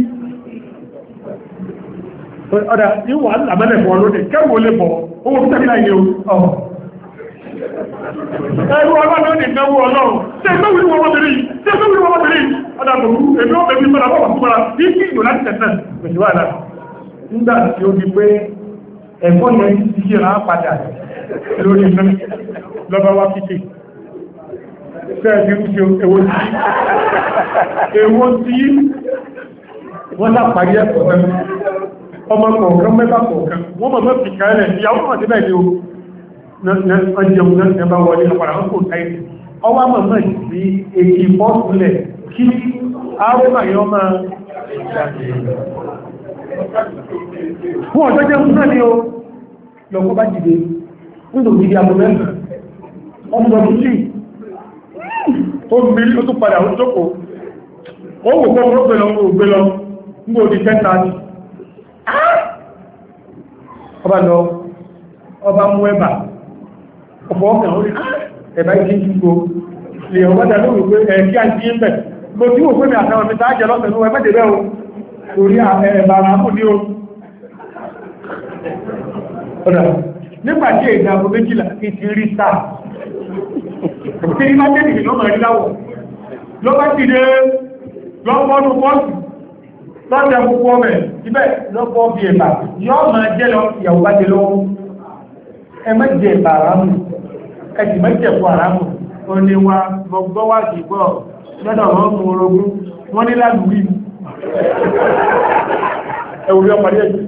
ọ̀dá ìwà àmẹ́lẹ̀ bọ̀ lónìí kẹwò lè bọ̀ owó tẹ́lá ilé ọ̀họ̀ ẹ̀rù ọlọ́run ní ìnáwó ọlọ́run tí ẹgbẹ́ wíwọ́ ọmọdérì ọ̀dá bòrú èmi ó bẹ̀bí sọ́dá bọ̀ fún ara ní kí ìlú láti tẹ̀sán pẹ̀lú àdá nígbà tí ó di pé ẹ̀kọ́ yẹn ti yẹra padà lórí iná lọ́bá wá kíkì sẹ́ẹ̀dì èwo tí wọ́n lápàárí ẹ̀kọ́ ọmọ kọ̀ọ̀kan mẹ́bà kọ̀ọ̀kan wọ́n mọ̀ mọ́ fi kàálẹ̀ ìyàwó mọ̀ síbẹ̀ ni ó ọjọ́un náà ẹbá wọlé ọpàdà ń kò táìsì ọwá mọ̀ mọ̀ sí èkì bọ́ọ̀sùlẹ̀ kí ààrùn àyọ́ máa fún ọjọ́ jẹ́ fún náà ni ó lọ́kọ́ bá jìde nílò gidi agbómẹ́sàn ọmọ ọdún sí ó mílí ó tún padà ó jókòó ó wò pọ́ ó gbé lọ nígbò di 10:30 ọba lọ ọba mú ẹbà ọ̀pọ̀ ọkàn orí ẹ̀bá ìdí jùgbò lè ọwọ́dà lórí pé ẹ̀kí àti ẹ̀bẹ̀ mo tí ó pé mi àtàwọn mi tàájẹ lọ́sẹ̀ ní ẹgbẹ́ dẹ̀bẹ̀ o orí ẹ̀bà àmú ní o ọ̀dà nígbàtí èdè àbò méjìlá ti rí sáà tí ní máa tẹ́lì lọ́mọ rí láwọ̀ ló bá ti dé lọ́pọ̀ọ́nù pọ́ọ̀sì lọ́jẹ́ púpọ̀ mẹ́ ibẹ̀ lọ́pọ̀ bí ẹ̀bà yọ́ máa jẹ́ lọ ìyàwó bá jẹ lọ́wọ́ ẹmẹ́jẹ̀ ẹ̀bà àrámù ẹ̀jì mẹ́jẹ̀ fún àrámù ó ní wa gbogbo wá sí gbọ́ lọ́dọ̀ wọ́n mú orogún wọ́n ní lálùrí ẹ̀wùrí ọpàdé ẹ̀jì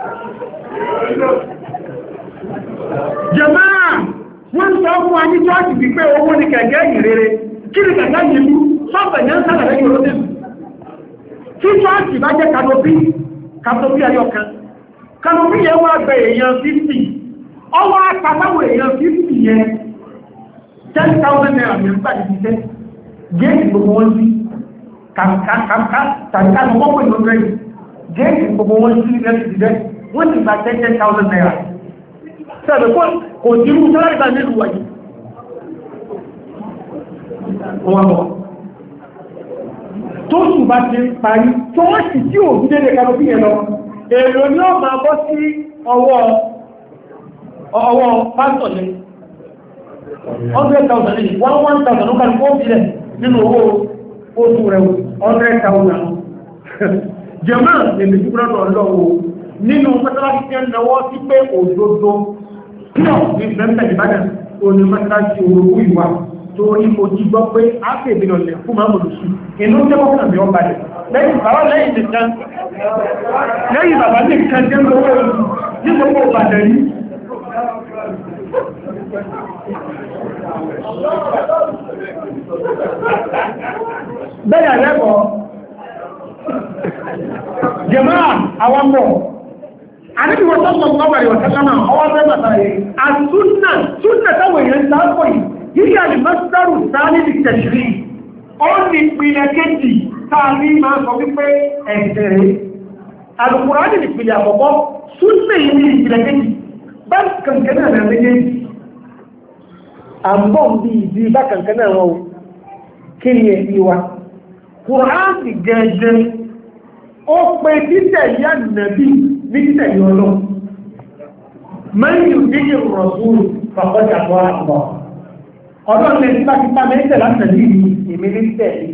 jàmáà wọ́n sọ fún wa ní chọ́ọ̀tì wípé owó ní kẹ̀kẹ́ ìrere kí ni kẹ̀kẹ́ yìí mú sọ́pẹ̀ ní ọ́sán àrẹ́ yóò dé tí chọ́ọ̀tì bá jẹ́ kanopi ayọ́kan kanopi yẹn wá gbẹ èèyàn 50 ọwọ́ àtàtàwò èèyàn 50 yẹn 10,000 naira ní ẹgbà ní ṣiṣẹ́ géètì gbogbo wọn sí tàbí wọ́n pè lórí géètì gbogbo wọn sí lẹ́sìdẹ́ wọ́n ti gba 10,000 naira sẹ́bẹ̀ kò tí mú sọ́lá ìgbà nílùú wáyé wọ́n bọ̀ tó sù bá ti parí tó wọ́n sì tí ò bí dédé kanopí yẹn lọ èrò ní ó máa bọ́ sí ọwọ́ pásọ̀ ní 100,000 ní 1,000 ó kàrí kó bílẹ̀ nínú owó oṣù rẹ̀ 100,000 jẹ́mọ́ lèmì tí gbọ́nà lọ́wọ́ nínú mọ́sálásí tí ó náwọ́ sí pé òdodo náà ní ìfẹ́mẹ́ ìbádàn òní mọ́sálásí orogún ìwà torí ojú gbọ́ pé a fẹ́ ìbìnà lẹ̀ fún máa mọ̀lù sí inú jẹ́ mọ́kànlá bí wọ́n balẹ̀ lẹ́yìn bàbá nìkan jẹ́ lọ́wọ́ ní gbogbo ìbàdàn yìí bẹ́yà lẹ́kọ̀ọ́ jẹ́máà àwọn mọ̀ àníbi wọ́n sọ́sọ́ gbọ́bàrí wọ̀sánlámà ọwọ́ fẹ́ bàtàrí àtúnnà táwọn èèyàn sáàpọ̀ yìí yíyà lè mọ́sítàrù sáàlì lè tẹ̀ṣìrí ó ní ìpìlẹ̀ kéjì sáàlì máa sọ wípé ẹ̀ẹ̀rẹ̀ Al-Qur'ani ní ìpìlẹ̀ àkọ́kọ́ súnnà yìí ní ìpìlẹ̀ kéjì bá kankaná rẹ̀ méjèèjì àmbọ̀n bí ìdí bá kankaná wọn kí ni ẹ̀yí wa Qur'ani gẹ́gẹ́ ó pe títẹ̀ yá nàbí ní títẹ̀ yọ lọ mẹ́rin ìdíje rọ̀sùn fàkọ́jà tó àpọ̀ ọlọ́run lè nípa ti pa mẹ́sẹ̀ láti tẹ̀lé ìmì ní tẹ̀lé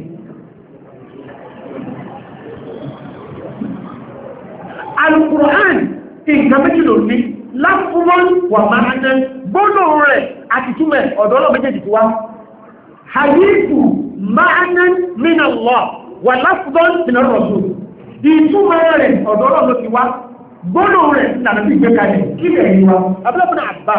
Al-Qur'an nǹkan méjì ló ní láfúnmọ́n wà máa ń gbọ́nà rẹ̀ àti túnmẹ̀ ọ̀dọ́ ọlọ́ méjèèjì tí wá hadithu ma'anan min Allah wà láfúnmọ́n min ar-rasul ìtumọ̀ rẹ̀ ọ̀dọ́ ọlọ́ ti wá gbọ́nà rẹ̀ nàbí ìgbẹ́kalẹ̀ kí rẹ̀ yí wa abúlábùn àbá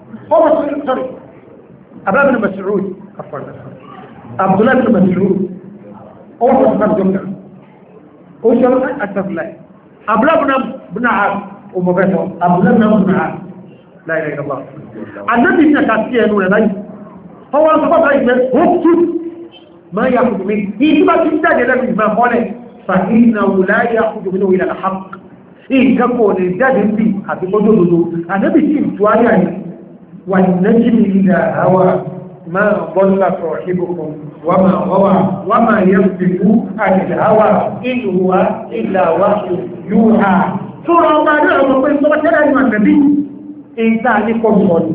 abúlábùn Mas'ud abúlábùn Mas'ud ọwọ́ sọ̀rọ̀ jọmọ́ ó ṣe àtàfilẹ̀ abúlábùn àbá ọmọbẹ́tọ̀ abúlábùn àbá láìrẹ̀ ìgbà annabi ní ẹ̀ka sí ẹnu rẹ̀ láyé ọwọ́ sọ́pọ̀ láyé pé ó tú máa yà kùdù mi ìtúbà tí ń jáde lẹ́nu ìgbà mọ́lẹ̀ fàhínà wùláyà kùdù mi ní ìlànà hàk nǹkan kò ní jáde ń bí àti kọjọ́ òdodo ànábì sí ìtú ayà yìí wà nẹ́jì ní ìdá àwà máa bọ́lá sọ ìbùkún wà máa yẹ fìkú àti àwà inú wa ìlà wa yóò ha tó rọ ọmọ adé ọmọ pé tó bá tẹ́lẹ̀ ní ànábì ìta ní kọ́sọ̀ ni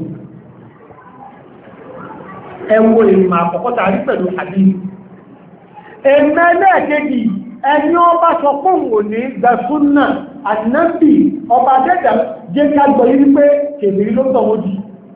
ẹwọ ìmọ̀ àkọ́kọ́ tàrí pẹ̀lú àdí ẹ̀mẹ́lẹ́ẹ̀kejì ẹni ọba sọ fún òní gbẹ̀súnnà ànábì ọba dẹ́dà jẹ́ ká gbọ́ yí wípé kèmìrí ló tọ̀ wó jì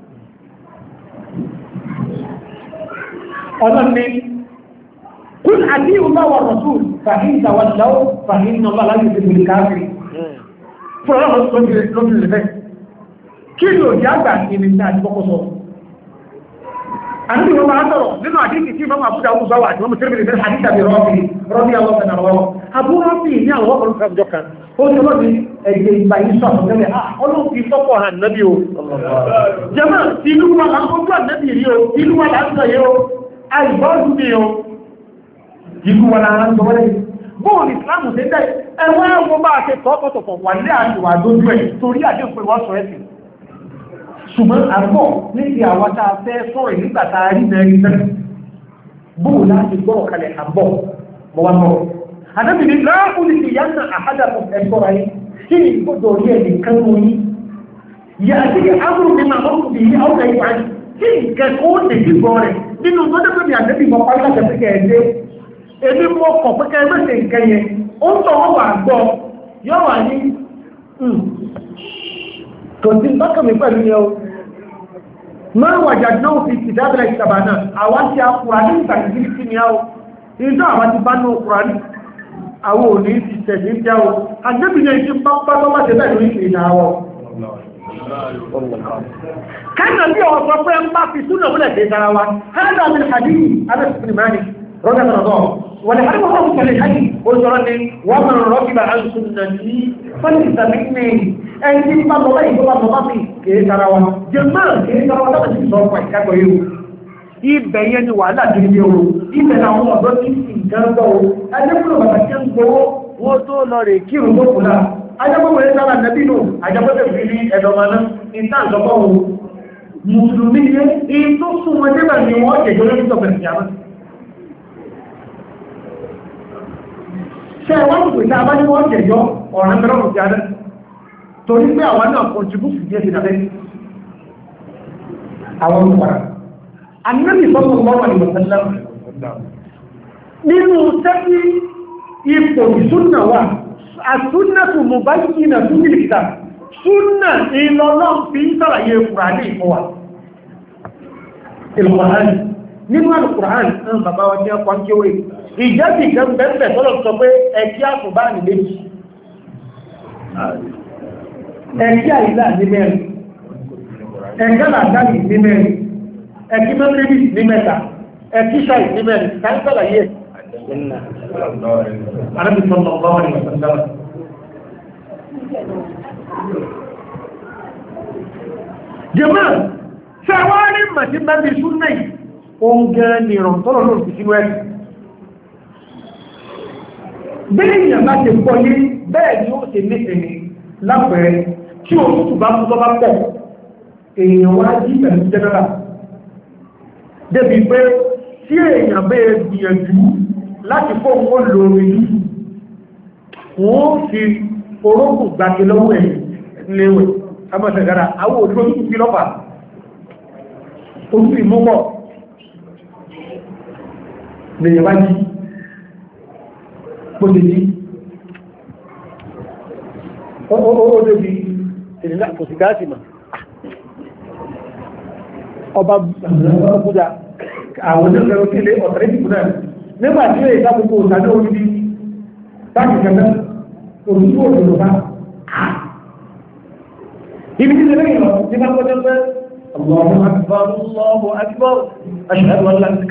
ọ̀nà ni kún àti ìwọ̀n wà rọ̀tún fàhín ìtàwàláwó fàhín náà láyé ìdìbò káàkiri fún ọlọ́run lóbi lẹ́fẹ́ kí ni ò jẹ́ àgbà ìrìnà àti kọ́kọ́sọ́ àti ìwọ̀n máa sọ̀rọ̀ nínú àdíkì tí ìmọ̀ àbúdá ọmọ sáwà àti wọ́n mú tẹ́rẹ̀mì ìfẹ́ àdíkà bí rọ́bí alọ́sẹ̀nà rọ́rọ́ abúrọ́bí ní àwọn ọkùnrin fẹ́ ọjọ́ kan ó tí ó ní ẹgbẹ̀ ìgbà yìí sọ̀rọ̀ tẹ́lẹ̀ ọlọ́run fi tọ́pọ̀ hàn nábí o jẹ́mọ́ ìlú wa là ń kọjú ànábì rí o ìlú wa là ń sọ yẹ o àìbọ́ọ̀dù ni o ìlú wa là ń sọ wọlé bóòlù ìsìlámù ṣe dẹ́ ẹwọ́n ẹwọ́n bá ṣe tọ́kọ̀tọ̀kọ̀ wà ní àṣìwà dójú ẹ̀ torí àdéhùn pé wọ́n sọ ẹ̀sìn ṣùgbọ́n àbọ̀ níbi àwọn tá a fẹ́ sọ̀rọ̀ nígbàtà rí mẹ́rin náà bóò láti gbọ́rọ̀ kalẹ̀ àbọ̀ mọ́wàmọ́ àdábìnrin láàrùn ní ti yánà àhádàpọ̀ ẹ̀sọ́ra yìí kí ni gbọ́dọ̀ rí ẹ̀dì kan mú yí yà sí àbúrò ní màá mọ́kù bí i àwọn ẹ̀yìn wáyé kí nǹkan kó lè fi gbọ́ rẹ̀ nínú tó dé pẹ̀lú àdébì mọ́ parí láti ẹ̀fẹ́ ẹ̀dẹ́ ebi mọ́ kọ̀ pé kẹ́ mẹ́sẹ̀ nǹkan yẹn ó ń tọ́ wọ́n wà gbọ́ yọ wà ní kò sí bákàmì pẹ̀lú yẹn o máa wàjà náà fi ìdábẹ̀lẹ̀ ìtàbànà àwọn tí a kùrà ní ìtàkìrí sí ni a o ìjọ àwọn ti bá náà kùrà ní àwọn òní ti tẹ̀sí jẹ́ o agbébìnrin ìṣẹ́ pápá tó bá tẹ́lẹ̀ lórí ìrìnà àwọ̀ káìnà bí ọ̀rọ̀ sọ pé ń bá fi súnà múlẹ̀ tẹ́ sára wa hádà min hadith alẹ́sìnkì mani rọ́gẹ́sọ̀rọ̀ ولحرم الله كالحديث قلت ومن رغب عن سنتي فليس مني ẹni bá lọ́wọ́ ìjọba lọ́wọ́ mi kìí tara wa jẹmọ́ kìí tara wa láti sọ ọ̀pọ̀ ìkẹ́kọ̀ọ́ yìí ibẹ̀ yẹn ni wàhálà gidi o ibẹ̀ làwọn ọ̀dọ́ tí nǹkan gbọ́ o ajẹ́kùnrin bàbá tí ń gbowó wọ́n tó lọ rè kírun tó kùnà ajẹ́kùnrin yẹn sára nẹ́bí nù ajẹ́kùnrin fi ní ẹ̀dọ̀mọ́ná ìtàǹsọ́kọ́ o mùsùlùmí yẹn èyí tó sún wọn débà ni wọ́n jẹ̀jọ́ lórí tọ̀pẹ̀ ṣe wọ́n tó pèsè àbá ní wọ́n jẹ̀jọ́ ọ̀rán mẹ́rọ̀mù ti adẹ́ torí pé àwọn náà kọjúbùsù díẹ̀ sí dábẹ́ àwọn olùwàrà Ànábì sallallahu alaihi wasallam nínú tẹ́kí ipò ìsúnnà wà as-sunnatu mubayyinatun fil kitab súnnà ìlọ́lọ́ fi ń sàlàyé Kùránì ìfọwà Al-Qur'an nínú Al-Qur'an náà bàbá wa jẹ́ kwankéwé ìjẹ́bì kan bẹ́ẹ̀ tọ́lọ̀ sọ pé ẹ̀kí àkùbá ní méjì ẹ̀kí àìlà ní mẹ́rin ẹ̀kí àlàdáàlì ní mẹ́rin ẹ̀kí mẹ́rin ní mẹ́ta ẹ̀kí ṣàì ní mẹ́rin káńtàlà yẹ́ jẹ́mọ́ sẹ́wọ́n màtí mẹ́bí súnnà oúnjẹ ni ìrọ̀ntọ́lọ̀ lóòrùn fi sínú ẹ̀sì bẹ́ẹ̀yàn bá ti pọ̀ ní bẹ́ẹ̀ ni ó ṣe nífẹ̀ẹ́ lápẹẹrẹ tí ó tútù bá mú lọ́bá pọ̀ èèyàn wá jí pẹ̀lú jẹ́nẹ́rà débi pé tí èèyàn bẹ́ẹ̀ gbìyànjú láti fóun ó lò orí wọ́n fi orógùn gbàgbé lọ́wọ́ ẹ̀ léwẹ̀ amọ̀sẹ̀gára àwọn òdúró tó fi lọ́pàá oṣù ìmúpọ̀ lèyàn bá jí pòtè jí ó débi ìrìnlá kò sí gáàsì mà ọba ọkùnjà àwọn onígbẹ̀rẹ̀ òkèlè ọ̀tẹ̀rẹ́ ìpù náà nígbà tí ó ìdápòpò òtàdé orí bí báàkì kẹta òṣìṣẹ́ òṣèlú bá ibi tí lẹ́yìn lọ ní bá kọjọ́ pé Allahu akbar Allahu akbar ashhadu an la ilaha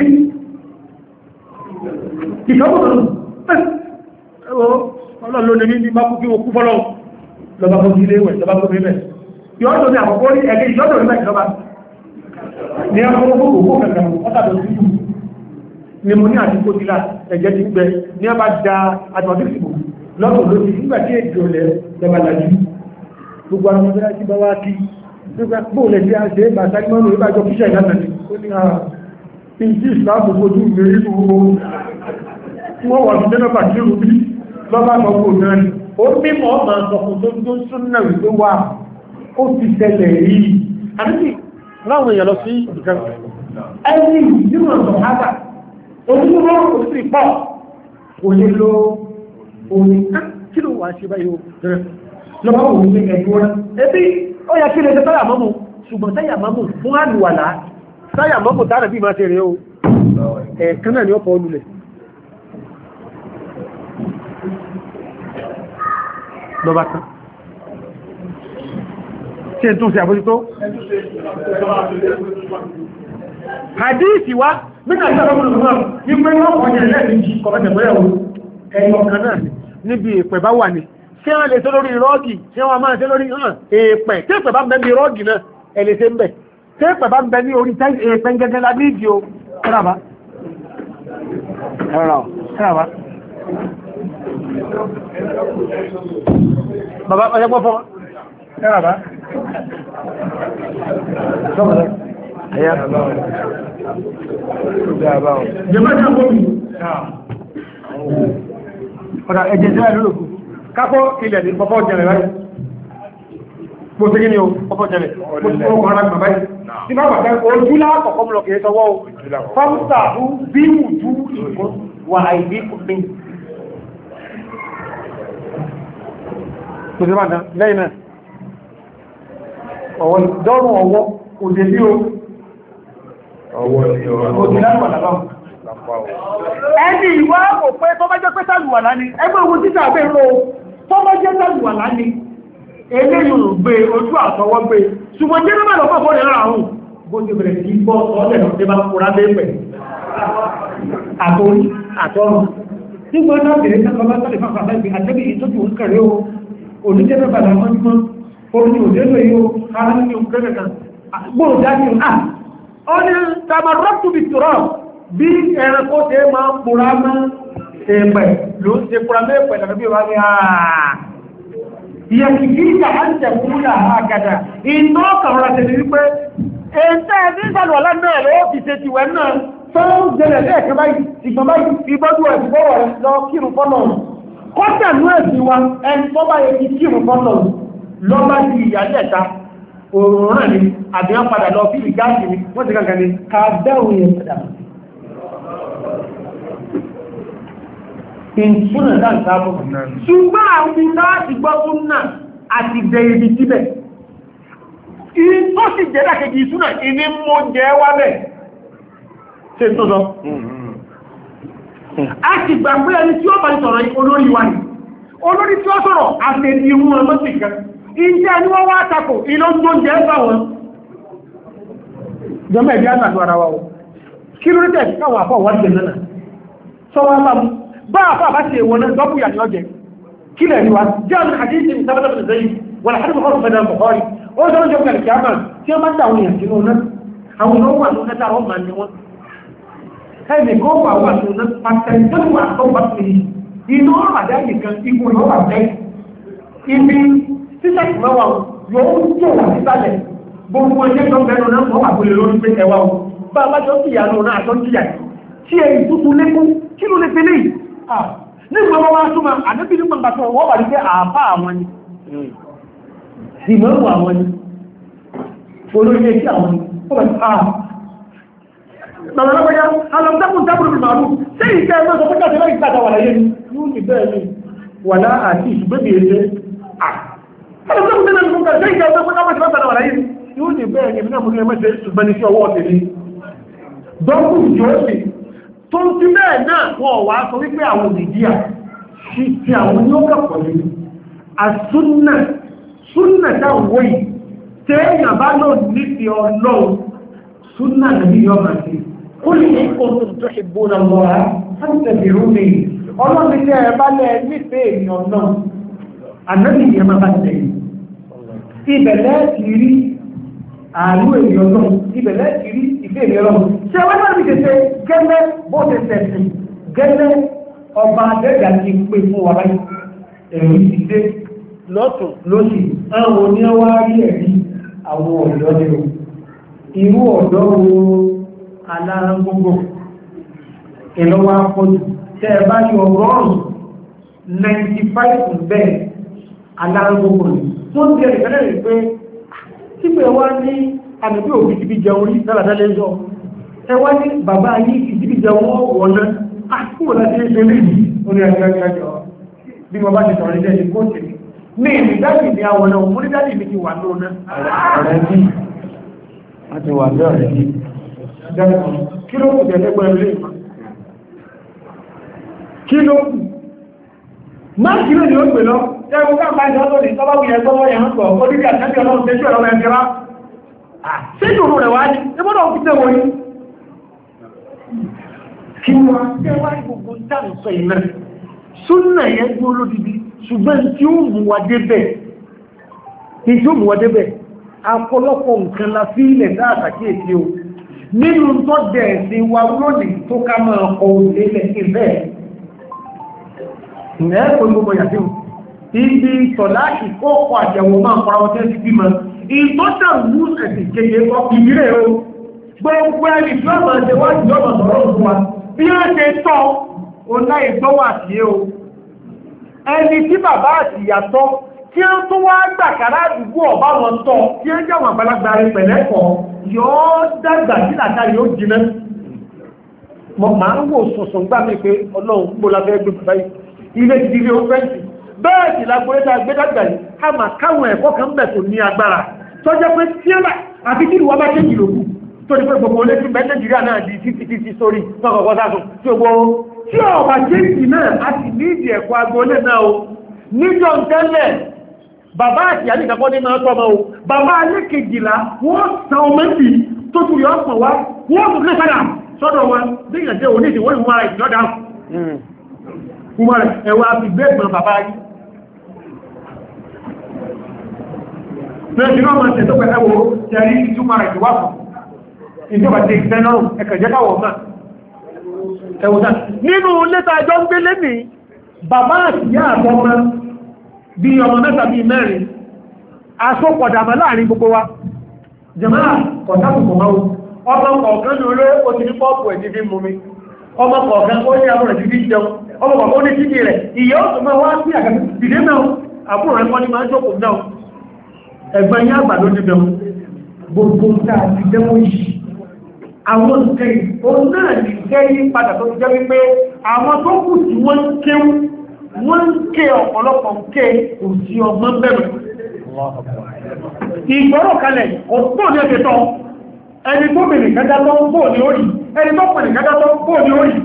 illallah ọlọ́lọ́ ní bá kú kí wọ́n kú fọ́lọ́ lọ́bá kó sí ilé ìwẹ̀ lọ́bá kó mẹ́bẹ̀ yọ́ tó ní àkọ́kọ́ rí ẹgbẹ́ ìjọ́dọ̀ nígbà ìjọba ní ọkọ̀ gbogbo kẹta ọ́tàdọ̀ sí ni mo ní àdíkò sílá ẹ̀jẹ̀ ti gbẹ ní ọba da àtọ̀dísìbò lọ́tọ̀ lórí nígbà tí èdè olẹ̀ lọ́ba lajú gbogbo àwọn ọmọdé láti bá wá kí nígbà bóòlẹ̀ tí a ṣe é bàtà ní mọ́nà ìbájọ́ fíṣẹ̀ ìlànà ni ó ní àà ìjí ìsìláàmù fojú ìgbèrí gbogbo wọ́n wà ní jẹ́nàbà kí rú bí lọ́bá gbogbo náà ni ó mímọ̀ ọmọ ọ̀sọ̀kùn tó tó ń súnnà wípé wà ó ti ṣẹlẹ̀ yìí àdúgbì láwọn èèyàn lọ sí ìkan ẹni nínú ọ̀sọ̀ hábà ojúmọ́ òsì pọ̀ kò lè lo òní kí ló wà ṣe báyìí lọ́bá òun ní ẹ̀dùn rẹ̀ ẹbí ó yẹ kí lè ṣe sáyà mọ́mù ṣùgbọ́n sáyà mọ́mù fún àlùwàlá sáyà mọ́mù tààrà bí máa ṣe rẹ̀ o ẹ̀ẹ̀kan náà ni ó pọ̀ olùlẹ̀ lọ́bá kan tí ẹ̀ tún sí àbójútó hadithi wa nígbà tí ọlọ́pùn náà ní pé wọ́n wọ́n yẹ lẹ́ẹ̀mí kọ̀mẹ́tẹ̀gbẹ́yàwó ẹ̀yọ̀ kan náà níbi ìpẹ̀ bá wà ní tí wọ́n lè tó lórí rọ́ọ̀gì tí wọ́n máa tẹ́ lórí hàn èèpẹ̀ tí èèpẹ̀ bá ń bẹ ní rọ́ọ̀gì náà ẹ̀lẹ́sẹ̀ ń bẹ̀ tí èèpẹ̀ bá ń bẹ ní orí èèpẹ̀ gẹ́gẹ́ la nídìí o ẹ̀ràbá bàbá ọjọ́pọ̀ fọ́ ẹ̀ràbá ọ̀dá ẹ̀jẹ̀ jẹ́ lólòkú kápọ́ ilẹ̀ ní pọ́pọ́ jẹ́rẹ̀ ráyìí mo sí gíní o pọ́pọ́ jẹ́rẹ̀ mo kọ́ ara gbà báyìí tí bá pàtẹ́ ojú láàkọ̀ọ́kọ́ mú lọ kìí sọwọ́ o fọ́mùsà fún bí wùjú ìkún wà àìdí kùnfin lẹ́yìn náà ọwọ́ dọ́rùn ọwọ́ òdè bí o ọwọ́ ni òdè láwà lábá ẹni ìwá kò pé tó bá jẹ́ pé tàlùwàlá ni ẹgbẹ́ ogun títà bẹ́ rọ tó bá jẹ́ tàlùwàlá ni eléyìn gbé ojú àtọwọ́ gbé ṣùgbọ́n jẹ́ náà lọ́pọ̀ fọ́ ìrìn àrùn bó ti bẹ̀rẹ̀ sí gbọ́ ọlẹ̀ lọ sí bá kúrá bẹ́ pẹ̀ àtọrí àtọrùn tí gbọ́n náà bẹ̀rẹ̀ sí ọba sọ́lẹ̀ fún àfàfẹ́ àtẹ́bí ìtọ́jú ń kẹrẹ o oníjẹ́ bẹ́bà làwọn jùmọ́ orí òdélò yóò ara ní òkèrè kan gbọ́n dájú ó ní tamarọ́tù bí tùrọ̀ bí ẹranko tẹ́ máa ń pòrá mọ́ ẹ̀pẹ̀ ló ń ṣe pòrá mẹ́pẹ̀ tàbí wá ní àà ìyẹ̀kìkì ìjà á ń tẹ̀kúnlá àgàdà iná kàrọ̀lá tẹ̀lé wípé ẹ̀ntẹ́ ẹ̀dí ìsàlùwàlá náà ló fi ṣe ti wẹ̀ náà tó ń jẹlẹ̀ lẹ́ẹ̀kẹ́ báyìí ìgbọ̀n báyìí ìbọ́dú ẹ̀sìbọ́wọ̀ rẹ̀ lọ kírun fọ́nà kọ́tà ní ẹ̀sìn wa ẹni tó bá yẹ kí kírun fọ́nà lọ́bá di ìyàlẹ́ta òòrùn rẹ̀ ni àbíyàn padà lọ sí ìgáàsì ni wọ́n ti kankan ni ká dáhùn yẹn padà ìtúnà dáǹtàbọ̀ ṣùgbọ́n àwọn ìta ti gbọ́ súnnà àti dẹ̀yẹ̀ bí síbẹ̀ ìtọ́ sì jẹ́ dákejì ìtúnà ìní mọ́ jẹ́ wábẹ̀ ṣe tó sọ a ti gbà pé ẹni tí ó bá ní sọ̀rọ̀ olórí wa ni olórí tí ó sọ̀rọ̀ àtẹ̀dì ìhun ọmọ sí kan ìjẹ́ ni wọ́n wá takò ìlọ́gbọ́n jẹ́ bá wọn jọmọ́ ẹ̀bí àtàdù ara wa o kí ló rí tẹ̀ káwọn àfọ́ wá jẹ náà sọ wá bá mú bá àfọ́ àbá ṣe ìwọ̀n náà dọ́bùyà ní ọjẹ́ kí lẹ̀ ní wa jẹ́ àmì àdíjì ìsábẹ́lẹ̀ bẹ̀rẹ̀ sẹ́yìn wọ́n lè hàdùn kọ́rọ̀ fẹ́dà bọ̀kọ́rí ó sọ́rọ̀ jọ kẹrì kìámà tí ó máa ń dà àwọn èèyàn sínú náà àwọn ọmọ wà ní ọjọ́ àwọn máa ní wọn ẹnì kó wà wà ní ọjọ́ pàtàkì tó wà tó bá fi inú àdá nìkan ikú ló wà bẹ́ẹ̀ ibi títà ìmọ̀wà yóò tó wà nísàlẹ̀ gbogbo ẹgbẹ́ tó bẹ̀rẹ̀ náà wọ́n wà gbélé lórí pé ẹwà o bá a bá jọ sí ìyànà náà àtọ́ sí ìyànà tí ẹ ìtútù lékún kí ló lè fẹ́lẹ̀ yìí nígbà wọ́n wá súnmọ́ àdébí nígbà tó wọ́n wà ní pé àbá àwọn ni ìmọ̀rún àwọn ni olóyè sí àwọn ni ó bẹ̀ bàbá lọ́pẹ́yà alọ́pẹ́kùn tábùrù bí màálù tí ìkẹ́ ẹgbẹ́ sọ pẹ́kà tí láì tàtà wà láyé yóò ní bẹ́ẹ̀ ni wà láà àti ìṣùgbẹ́bì èdè alọ́pẹ́kùn tẹ́lẹ̀ ní kúkà tí ìkẹ́ ẹgbẹ́ sọ pẹ́kà wà láyé yóò ní bẹ́ẹ̀ ni mínà múlẹ̀ mẹ́sẹ̀ ṣùgbẹ́ ní sí ọwọ́ tẹ̀lé dọ́kù jọ́sì tó ń ti bẹ́ẹ̀ náà wọ́n wá sọ wípé àwọn òdìdíà sí ti àwọn oníọ́kàpọ̀ ní àsúnnà súnnà táwọn wòyí tẹ́ẹ̀yàn bá lọ nífi ọlọ́run súnnà nàbí yọ máa ti قل إن كنتم تحبون الله فاتبعوني ọlọ́run ní ẹ bá lẹ́ nífẹ̀ẹ́ èèyàn náà ànábì yẹn máa bá tẹ̀lé ibẹ̀lẹ́ ti rí àánú èèyàn náà ibẹ̀lẹ́ ti rí ìfẹ́ èèyàn náà ṣe wọ́n náà bí tẹ̀sẹ̀ gẹ́lẹ́ bó ti tẹ̀sẹ̀ gẹ́lẹ́ ọba adẹ́gà ti pè fún wa láyé ẹ̀rí ti dé lọ́tún lóṣì àwọn oníwá rí ẹ̀rí àwọn ọ̀dọ́ ni o irú ọ̀dọ́ wo alára gbogbo ìlọ́wọ́ akọ́jù tẹ́ ẹ bá yọ ọgọ́rùn 95 bẹ́ẹ̀ alára gbogbo ni tó ń tẹ́lẹ̀ tẹ́lẹ̀ rí pé sípẹ̀ wá ní àmìbí òbí ti bí jẹun rí tẹ́lẹ̀tẹ́lẹ̀ ń sọ ẹ wá ní bàbá yìí ti bí jẹun wọ̀nà àkúwò láti ṣe léyìí orí ẹgbẹ́gbẹ́jọ bí mo bá ti sọ̀rọ̀ ilẹ̀ ní kóòtù ní ìdájì ní àwọn ọ̀nà òmúrí dájì mi ti wà lónà ọ̀rẹ́ bí wọ́n ti wà ní ọ̀rẹ́ bí kí ló kù tẹ̀lẹ́gbẹ́ ilé ìmọ̀ kí ló kù máa kí ló ní ó pè lọ ẹgbẹ́ ká máa ìjọ́ tó ní tọ́bá wùyẹ gbọ́wọ́ yẹn ń pọ̀ oríkà tẹ́bí ọlọ́run tẹ́jú ẹ̀rọ ẹgbẹ́ra sí ìdòrò rẹ̀ wá ní ẹgbọ́dọ̀ fi tẹ́ wọ́n yìí kí wọ́n tẹ́ wá gbogbo táǹsọ ìmẹ́ súnnà yẹn gbó lódìdí ṣùgbọ́n tí ó mú wa débẹ̀ àpọ̀lọpọ̀ nǹkan la fi ilẹ̀ dáàtàkì èsì o nínú tó dẹ̀ sí wa lónìí tó ká máa kọ ilẹ̀ ìfẹ́ ẹ̀ẹ́kọ́ gbogbo yàtí ibi tọ̀láàkì kọ́kọ́ àjẹ̀wò máa ń pàrọ̀ tẹ́ sí bímọ ìtọ́ta wú ẹ̀sì kéye kọ́ ìbílẹ̀ o gbogbo ẹni tí wọ́n máa ṣe wá ìjọba sọ̀rọ̀ fún wa bí ó ṣe tọ́ o láì gbọ́wà sí o ẹni tí bàbá àti ìyàtọ̀ tí ó tó wá gbàkàrá àdúgbò ọ̀bá wọn tọ́ tí ó jẹ́wọ̀n àgbàlagbà rẹ̀ pẹ̀lẹ́kọ̀ọ́ yóò dàgbà sí làkà yóò jiná mọ̀ máa ń wò sọ̀sọ̀ gbá mi pé ọlọ́run gbó lábẹ́ gbé báyìí ilé ti di ilé ó fẹ́ǹsì bẹ́ẹ̀ sì lágbórétà gbẹ́dàgbà yìí a máa káwọn ẹ̀kọ́ kan bẹ̀ tó ní agbára tó jẹ́ pé tí ó àti kí ìwọ́n bá kéjì lòkù tó ní pé gbogbo olé tí bẹ́ẹ̀ Nàìjíríà náà di 50 sórí tọ́kọ̀kọ́ sásùn tí ó gbọ́ tí ọ̀bà kéjì náà a sì ní ìdí ẹ̀kọ́ agbolé náà o níjọ́ tẹ́lẹ̀ bàbá àti àníkàkọ́ ní máa tọ́mọ o bàbá alẹ́ kejìlá wọ́n san ọmọ ìbí tó tún yọ ọ̀pọ̀ wá wọ́n tún lé padà sọ́dọ̀ wọn bí ìyànjẹ́ onídìí wọ́n ìwọ̀n ìjọ́dá ẹwà fi gbẹ́gbọ̀n bàbá yìí lẹ́yìn náà máa tẹ̀tọ́ pẹ̀lú ẹwọ tẹ̀rí ìtumà ìjọwà fún ìjọba tí ìfẹ́ náà ẹkẹ̀jẹ́káwọ̀ náà ẹwọ̀dá nínú lẹ́ta ẹjọ́ ń gbé lẹ́nì bàbá àti ìyá àtọ́mọ́ bí ọmọ mẹ́ta bí mẹ́rin aṣọ́pọ̀dàmọ́ láàrin gbogbo wa jẹ́mọ́ kọ̀tàkùnkùn máa ọmọ kọ̀ọ̀kan ní olóò ó ti ní pọ́ọ̀pù ẹ̀dí bí mú mi ọmọ kọ̀ọ̀kan ó ní àwọn ẹ̀dí bí jẹun ọmọ kọ̀ọ̀kan ó ní títì rẹ̀ ìyẹ́ ó tún máa wá sí àgbàdìdé náà àbúrò rẹ̀ kọ́ ní máa jókòó náà ẹgbẹ́ yá àgbà ló débẹ̀ gbogbo táà ti dẹ́mọ́ yìí àwọn nǹkan ìfò náà ní kẹ́rí padà tó jẹ́ wípé àwọn tó kù tí wọ́n ń kéwú wọ́n ń ké ọ̀pọ̀lọpọ̀ ń ké kò sí ọgbọ́n bẹ̀rẹ̀ ìgbọ́rọ̀ kalẹ̀ ọ̀pọ̀ ní ẹgbẹ̀ tọ́ ẹni tó bèèrè kẹjátọ́ bóò ní orí ẹni tó pẹ̀lẹ̀ kẹjátọ́ bóò ní orí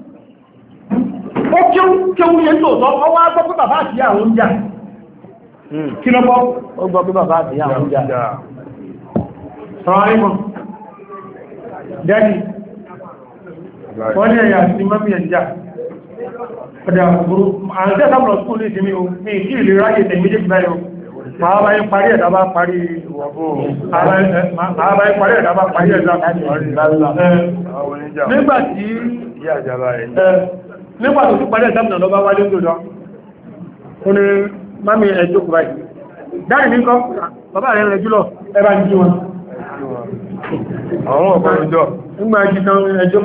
ó kéwú yẹn tó tọ́ ọwọ́ agbọ́ pé bàbá àti àwọn oúnjẹ kí lọ́gbọ́ ó gbọ́ pé bàbá àti àwọn oúnjẹ Dẹ́ni, wọ́n ní ẹ̀yà sí mọ́mí ẹ̀já. Ọdá àgbòrò, àwọn tẹ́ sábọ̀ skúl ní ìsinmi o, ní ìkí ìlú ráyè tẹ̀ méjèèjì báyìí o. Máa bá yín parí ẹ̀dá bá parí nígbàtí ó ti parí ẹ̀dá mìíràn lọ bá wálé ń dòdó. Ó ní mọ́mí ẹjọ́ kù báyìí. Dáì ní kọ́, bàbá rẹ̀ rẹ̀ jùlọ, ẹbá jí wọn. Àwọn ọ̀pọ̀ ìjọ. Nígbà jíkan ẹjọ́.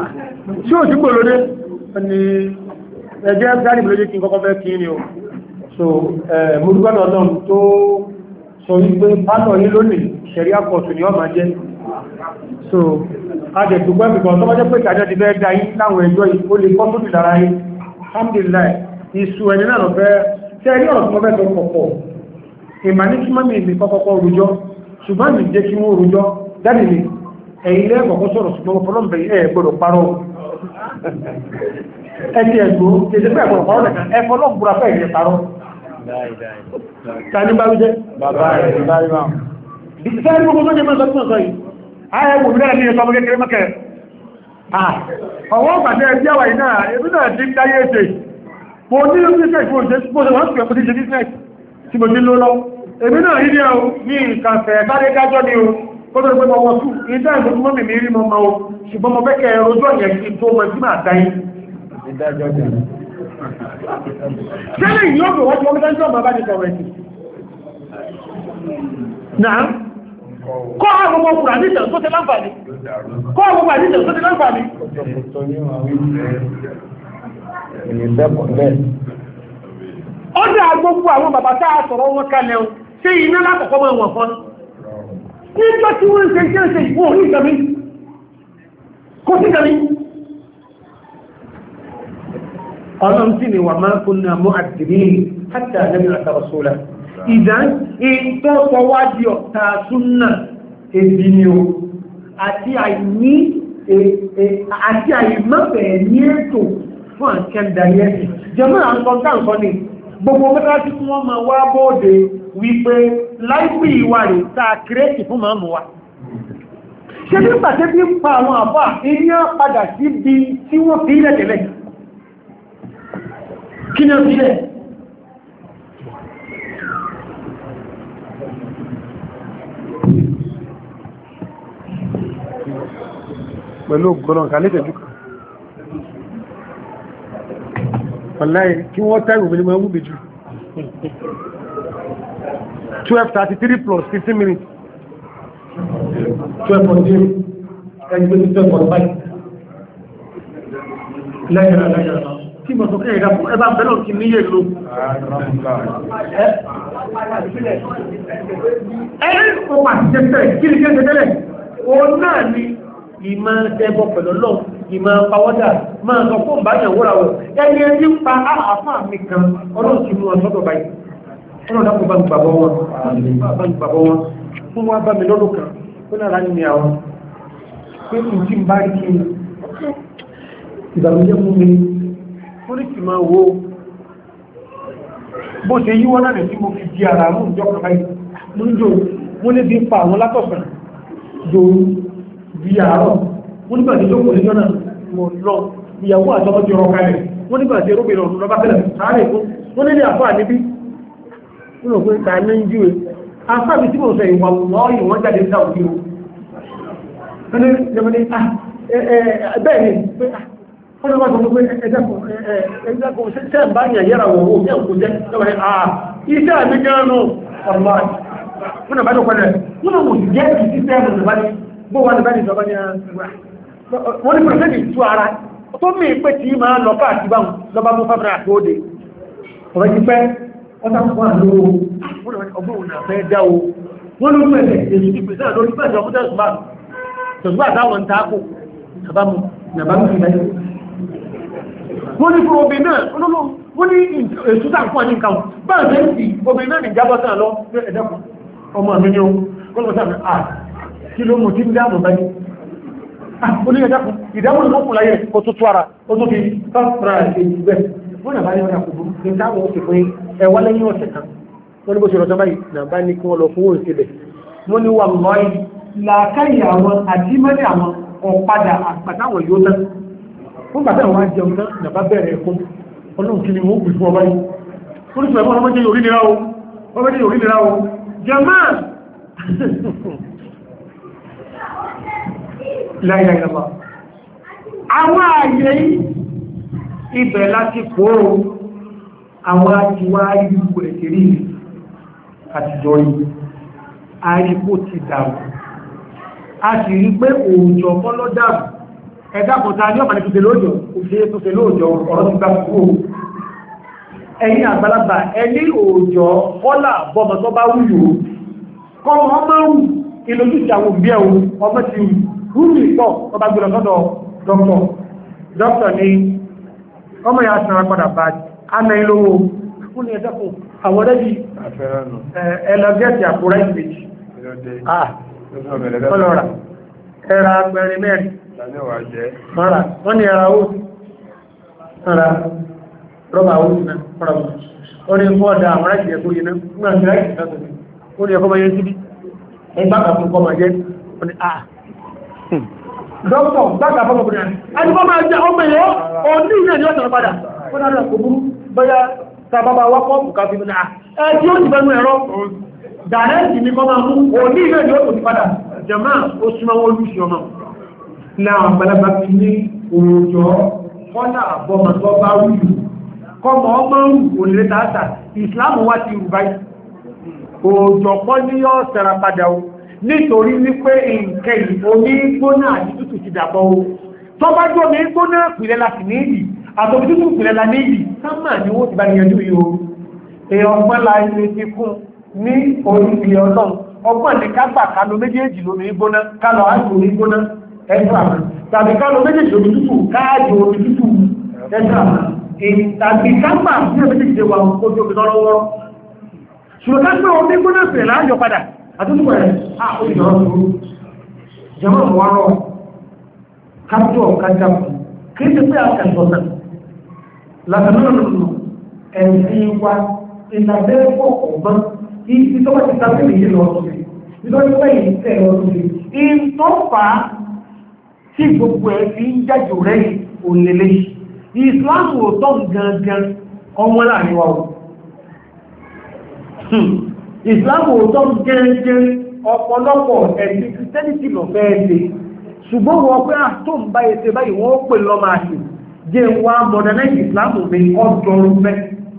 Tí ó tí kò lóde, ni ẹjẹ́ dáàdì lóde kí n kọ́kọ́ fẹ́ kí ní o. so mo dúpẹ́ lọ́dún tó sọ wípé pálọ̀ yí lónìí ṣẹ̀rí àkọ̀tù ni ọ máa jẹ́ so adẹ̀dùgbẹ́ bìkan tó bá jẹ́ pé ìtàjọ́ ti fẹ́ dá yí láwọn ẹjọ́ yìí ó lè kọ́ tó ti lára yí alhamdulillah ìsù ẹni náà lọ fẹ́ tẹ́ ẹni ọ̀rọ̀ tó mọ́ fẹ́ tó kọ̀kọ̀ ìmà ní kí mọ́mí ìlú kọ́kọ́kọ́ rújọ́ ṣùgbọ́n ní jẹ́ kí wọ́n rújọ́ dáadì ní ẹ̀yìn lẹ́ẹ̀kọ̀kọ́ sọ̀rọ̀ ṣùgbọ́n fọlọ́m̀bẹ̀ ẹ̀ gbọ́dọ̀ parọ́ ẹ̀tì ẹ̀gbọ́ kèsè pé ẹ̀gbọ́dọ̀ parọ́ nìkan ẹ fọlọ́m̀bùra fẹ́ ìrìn parọ́ ta ní bá wíjẹ́ bàbá rẹ̀ ti bá rí máa sẹ́yìn gbogbo tó jẹ́ mọ́ sọ́tún ọ̀sọ́ yìí ayẹ́ wò mí dára ní ẹ̀sọ́ ọmọ kékeré mọ́kẹ́ ọwọ́ pàtẹ́ ẹgbẹ́ àwà iná ẹbí náà ti ń dáyé ètè mo ní business mo ṣe wọ́n pẹ̀lú mo ti ṣe business tí mo ti ló lọ èmi náà rí ní ọ ní ìkànfẹ̀ sáré dájọ́ ni o kó tó gbé ọwọ́ tún ìdá ìlú mọ́ mi rí mọ́ o ṣùgbọ́n mo fẹ́kẹ́ rojọ́ yẹn kí tó mọ̀ sí máa dáyé ṣẹlẹ̀ ìlú ọ̀gbẹ̀ wọ́n ti wọ́n mẹ́ta jọ́ bàbá ní sọ̀rọ̀ ẹ̀sìn náà kọ́ àwọn ọmọ ọkùnrin àdíjẹ̀ tó ti láǹfààní kọ́ àwọn ọmọ àdíjẹ̀ tó ti láǹfààní ó dá gbogbo àwọn bàbá táà sọ̀rọ̀ wọn kalẹ̀ ṣe iná látọ̀kọ́ mọ́ wọn fọ́n nígbà tí wọ́n ń ṣe iṣẹ́ ṣe ìwọ̀n orí ìgbàmí kó sí ìgbàmí ọlọ́run sí ni wà máa kún ní àmọ́ àdìrí àti àjẹ́mì àtàràsólà ìdán ìtọ́ sọwádìí ọ̀tà súnnà èdè ni o àti àìmọ́fẹ̀ ní ètò fún àkẹ́ndàyẹ́ jẹ́mọ́ àǹkọ́ntàǹkọ́ ni gbogbo mẹ́ta tí wọ́n máa wá bóòdè wípé láìpì ìwà rẹ̀ tàà kírẹ́kì fún máa mú wa ṣe bí pàtẹ́ bí pa àwọn àbá iná padà sí bí tí wọ́n fi ilẹ̀ tẹ̀lẹ̀ kí ni ó fi ilẹ̀ pẹ̀lú gbọ́nà kàlẹ́tẹ̀jú kan wàláhì kí wọ́n tẹ́rù mi ní mọ́ wúbi jù 12:33 plus 15 minutes 12:40 ẹgbẹ́ 12:45 lẹ́yìn tí mọ̀ sókè ẹ̀dá fún ẹbá bẹ́lọ̀ kí níyè ló ẹ̀rẹ́ ọpàá ti jẹ́ kí ní jẹ́ tẹ́lẹ̀ o náà ni ìmọ̀ ẹbọ pẹ̀lú lọ ìmọ̀ pàwọ́dà máa sọ fún ìbáyàn wúrawọ̀ ẹni ẹni ń pa àáfà mi kan ọlọ́run ti mú ọ̀sọ́dọ̀ báyìí ọlọ́run bá ń gbàbọ́ wọn fún wọn bá mi lọ́dún kan ó náà ní àwọn pé kí n tí ń bá rí kí ìbàmíjẹ́ fún mi ó ní ti máa wo bó ṣe yíwọ́ náà tí mo fi di ara mú ìjọ kan báyìí mú ń jò wọ́n lè bí pa àwọn látọ̀sán jòrú bí àárọ̀ wọ́n nígbà tí ó kò lè jọ́nà mọ̀ lọ ìyàwó àtọmọ́ ti rọ kalẹ̀ wọ́n nígbà tí erúbìnrin ọ̀run lọ́bá tẹ́lẹ̀ sáré fún wọ́n nílé àfáà níbí wọ́n rò pé ta ní ń jú ẹ afáàbí tí mo sọ ìwà lọ́ọ̀yìn wọ́n jáde ní sáwọn ìlú bẹ́ẹ̀ ni pé wọ́n lọ́wọ́ sọ pé ẹjẹ́kùn ṣẹ́ ń bá yẹ̀ yẹ́ra wọ̀ ó ní ẹ̀kùn jẹ́ lọ́wọ́ iṣẹ́ àmì gẹ́rẹ́nù ọ̀rọ̀ wọ́n bá jọ pẹ̀lẹ̀ wọ́n lọ́wọ́ jẹ́ ìsíṣẹ́ ẹ̀mù bó wà ní bá ní ìjọba ní wọ́n ní pẹ̀lẹ́dì tú ara tó mí pé tí máa lọ káàkiri báhùn lọ́bá mú fábíra àti òde ọ̀rẹ́ ti pẹ́ ọ́tá fún àlọ́ ọgbọ̀n náà fẹ́ dá o wọ́n ló mẹ́lẹ̀ èyí ti pèsè lórí pẹ́ ìjọba tẹ̀sùmá àtàwọn tààkù nàbámu ìbáyé wọ́n ní fún obìnrin náà wọ́n ní èsù tàà fún àní nǹkan báyìí fẹ́ sí obìnrin náà ní jábọ́ sáà lọ ẹ̀dẹ́kùn ọmọ mi ní o kọ́lọ̀ kí ló mú tí ń dáàmù báyìí oní ẹ̀dàkùn ìdámù ìmọ́kùn láyé ó tó tó ara ó tó fi fásitì ìgbẹ́ wọ́n nà bá ní ọ̀nà kùgbù ní táwọn ó sì pín ẹwà lẹ́yìn ọ̀sẹ̀ kan wọ́n ní bó ṣe rọ̀jọ́ báyìí nà bá ní kí wọ́n lọ fún òun sílẹ̀ wọ́n ní wà mọ́ làákàyè àwọn àti mẹ́lẹ̀ àwọn ọ̀padà àpàtàwọn yóò tán wọ́n gbàtà àwọn ajẹun tán nà bá bẹ̀rẹ̀ ẹ̀kún ọlọ́run kí ni wọ́n gbì fún ọ báyìí wọ́n ní sọ̀rọ̀ ọmọdé yóò rí nira o jẹ́máà láìláìlọ́pàá àwọn ààyè ibẹ̀ láti kòrò àwọn àjíwá ìlú ẹ̀kẹ̀rí àtijọ́ yìí àríkò ti dàrú a sì rí pé òòjọ́ kọ́lọ́ dàrú ẹ̀dàkùnta ní ọ̀pàá ní tó ṣe lóòjọ́ ọ̀rọ̀ ti gbá kúrò ẹ̀yin àgbàlagbà ẹni òòjọ́ kọ́là bọ́mọ tó bá wúyò kọmọ ọmọ rú ìlójú ìṣàwò bí ẹ̀wò ọmọ ti rúrù ìpọ̀ ọba gbọ́lọ̀ sọ́dọ̀ dọ́kítọ̀ ní ọmọ ya sanra padà bá ánà ilówó fún ní ẹjọ́kùn àwọn ọdẹ́bí ẹlọgẹ́ẹ̀tì àkúrá ìgbèjì ọlọ́ra ẹra agbẹ̀rin mẹ́rin mọ́ra wọ́n ni ẹra ó sára rọ́bà ó sí náà ó ní fọ́ọ̀dá àwọn ráìtì ẹ̀kọ́ yìí náà ó ní ẹ̀kọ́ mọ́yẹ́ síbí ẹgbàkà fún kọmọ jẹ́ ó ní àà dọ́kítọ̀ gbàgbà fọ́mọ̀ bùnà ẹgbọ́ máa jẹ́ ọmọ ẹ̀yọ́ òní ilẹ̀ ni ó tọ̀rọ padà ó náà kò burú bóyá sábàbà wákọ́ bùkà fi bùnà ẹjí ó ti bẹnu ẹ̀rọ dàrẹ́ẹ̀tì ní kọ́ máa mú òní ilẹ̀ ni ó tọ̀ padà jẹ̀má ó súnmọ́ wọn lùsì ọmọ náà àgbàlagbà fi ní òòjọ́ kọ́nà àbọ̀mọ̀ tó bá wùyù kọmọ ọmọ òlè tààtà ìsìláàmù wá ti rù báyìí òòjọ́ pọ́ ní yọ́ sẹ́ra padà o nítorí wípé nǹkẹ́ omi gbóná àti tútù ti dàbọ̀ o tó bá jọ omi gbóná pìlẹ̀ láti ní ìdí àtòbí tútù pìlẹ̀ la ní ìdí sáàmà ni wó ti bá níyànjú yìí o èèyàn ọgbọ́n la ilé ti kún ní orí ilẹ̀ ọlọ́run ọgbọ́n ní kágbà kálọ méjèèjì lómi gbóná kálọ ájò omi gbóná ẹ̀dùn àmà tàbí kálọ méjèèjì lómi tútù káàjò omi tútù ẹ̀dùn àmà tàbí kágbà ní méjèèjì wà ojú omi lọ́wọ́rọ́ ṣùgbọ́n kágbà omi gbóná pìlẹ̀ láàjọ padà àtúntò ẹ̀ àkójọ jẹmọ́ wọ́rọ̀ kápítọ̀ kájàmù kí ní pé àkàṣọ́nà látàmọ́nà ẹ̀sìn wa ìlàbẹ́ ọ̀pọ̀ ìsí tó bá ti tàbí ìyẹ́ lọ sí nítorí pé ìtẹ́ lọ sí ìtọ́fà tí gbogbo ẹ̀ fi ń jájò rẹ̀ òlèlè ìsìláàmù òtọ́ gangan ọmọ láàrin wa ìsìláàmù òtọ́ gẹ́gẹ́ ọ̀pọ̀lọpọ̀ ẹ̀sìn kìrìsìtẹ́nìtì lọ fẹ́ ẹ̀sẹ̀ ṣùgbọ́n wọ́n pé tó ń bá ẹsẹ̀ báyìí wọ́n pè lọ máa ṣe jẹ́ wá modernize ìsìláàmù mi ọjọ́rùn fẹ́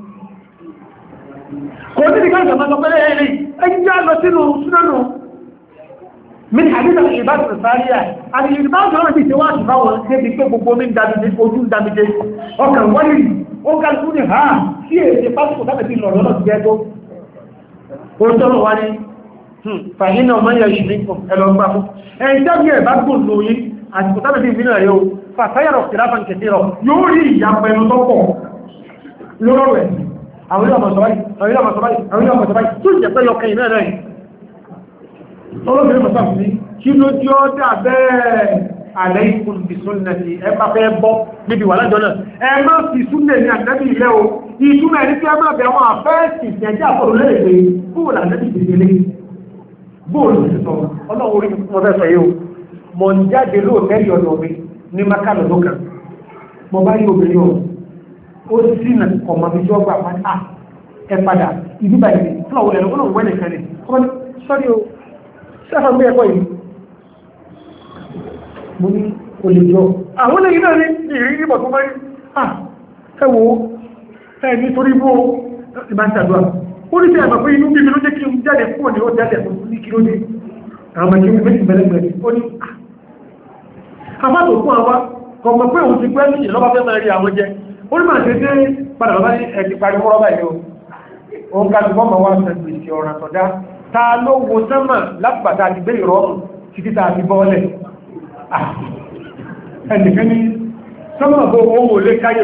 kò ní ní káàkiri ọmọ pẹ́lẹ́ ẹ̀rẹ́ ẹjá lọ sínú súnánù min àdídà ìbáṣẹ̀ sáríà àti ìbáṣẹ̀ ọ̀rọ̀ bí ti wá àti báwọn débi pé gbogbo ní ojú dámidé ọkàn wáyé ó ga lú ní ha sí èdè pásítọ̀ tábẹ̀tì lọ̀rọ̀ lọ́ti jẹ́ tó ó tọ́rọ̀ wá ní fàyínà ọmọ yẹ ìṣìlẹ̀ ẹlọ́gbà fún ẹ̀yìn tẹ́bí ẹ̀ bá gbò lóyí àti kò tábẹ̀tì ìbínú yóò fàtàyàrọ̀ kìláfà kẹsìrọ̀ yóò rí ìyàpẹ̀ ẹnu tọ́pọ̀ lórọ̀ rẹ̀ àwọn ilé ọmọ sọ́báyì tó jẹ́ pé yọkẹ̀ ìmẹ́ rẹ̀ ọlọ́bìnrin mọ̀sán sí kí ló tí ó dà bẹ́ẹ̀ alẹ́ ìkùn bí súnnà sí ẹgbà fẹ́ bọ́ níbi wà lájọ́ náà ẹ má fi súnnà ní àdábì ilẹ̀ o ìtumẹ̀ ní kí ẹ má bẹ̀ wọn àfẹ́ẹ̀sì ìjẹ́jẹ́ àpọ̀lọ́ lẹ́ẹ̀gbẹ́ bóòlù àdábì ìdílé bóòlù sísọ ọlọ́run orí mo fẹ́ sọ yìí o mọ̀ ń jáde lóòtẹ́lì ọ̀dọ̀ mi ní mákàlọ̀ lókàn mo bá yí obìnrin o ó sì nà ọmọ mi tí ó gbà pátá ẹ padà ìdíbà ìdí fúláwọ̀ ẹ̀rọ ọlọ́run wẹ́nì kan ní ọmọ ní sọ́rí o sẹ́fà gbé ẹ̀kọ́ yìí mo ní olè jọ àwọn lẹ́yìn náà ní ìrírí bọ̀ tó mọ́ ní ẹwọ ẹ̀ nítorí bó ìbáṣàdúrà ó ní sí àmà pé inú bí mi ló jẹ́ kí n jáde fún ọ̀nà ó jáde fún ní kí ló dé àwọn ọmọ ìgbẹ́ méjì bẹ̀rẹ̀ ó ní àbátò fún àwa kọ̀mọ̀ pé òun ti pẹ́ ní ìlọ́bà fẹ́ máa rí àwọn jẹ ó ní máa ṣe dé padà bàbá ní ẹ̀dì parí mọ́rọ́ báyìí o ń ká ti fọ́mọ̀ wá sẹ gbèsè ọ̀ràn tọ̀dá ta ló wo sánmà lápàtà àti gbé ìrọ́rùn títí ta àti bọ́ọ̀lẹ̀ ẹnìkan ní sánmà bó owó lé káyé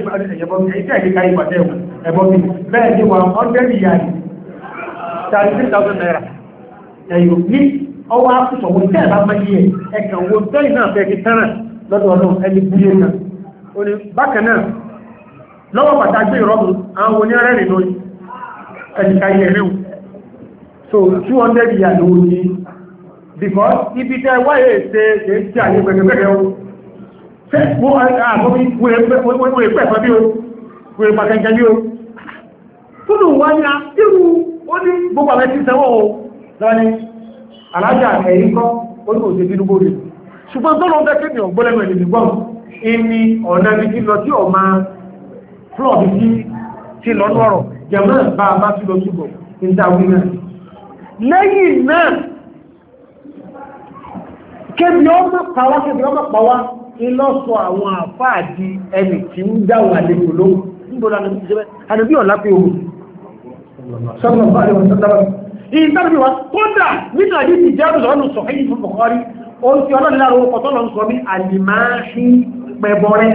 bẹ́ẹ̀ ni wà ọ́ndẹ́rì yà ní 33,000 naira ẹ̀yọ̀ ní ọwọ́ àkùsọ̀wọ́ tẹ́ ẹ̀bá mẹ́yẹ ẹ̀kàn wo tẹ́yìn náà fẹ́ kí tẹ́rẹ̀ lọ́dọọdún ẹni búrẹ́ náà ó ní bákan náà lọ́wọ́ pàtàkì ìrọ́bù àwọn onírẹ́rìn lórí ẹ̀dìkà ìrẹ́rìn so 200 yà lówó ní because ibi tẹ́ wáyé ṣe tí àyè pẹ̀lẹ̀pẹ̀lẹ̀ o fúnnù wá ní irú ó ní gbogbo àwẹ́ tí sẹ́wọ́ o lọ́ni alájà ẹ̀yìn kọ́ ó ní òṣèlú inú bóòdì ṣùgbọ́n tó lọ fẹ́ kí ní ọ̀gbọ́lẹ́nu ẹ̀lẹ́ ìgbọ́n ìní ọ̀nà ibi tí lọ tí ọ máa flọ́ọ̀bì tí lọ lọ́rọ̀ jẹ̀mọ́ bá bá tí lọ túbọ̀ ìdáwí náà lẹ́yìn náà kébí ọmọ pàwá ilọ́sọ àwọn àfáà di ẹni tí ń dáwà lẹ́gbò ló ń gbọ́lá ànàbí ọ̀lá pé ogun sọ́nà bá àríwá sọ́nà ìtàbí wa kódà nínú àdí ti jẹ́ àrùsọ̀ ọ̀nà sọ̀hẹ́ ìfún Bukhari ohun tí ọlọ́dún lára owó kọ̀tọ́ lọ ń sọ bí àlìmáṣí pẹ̀bọ̀rẹ́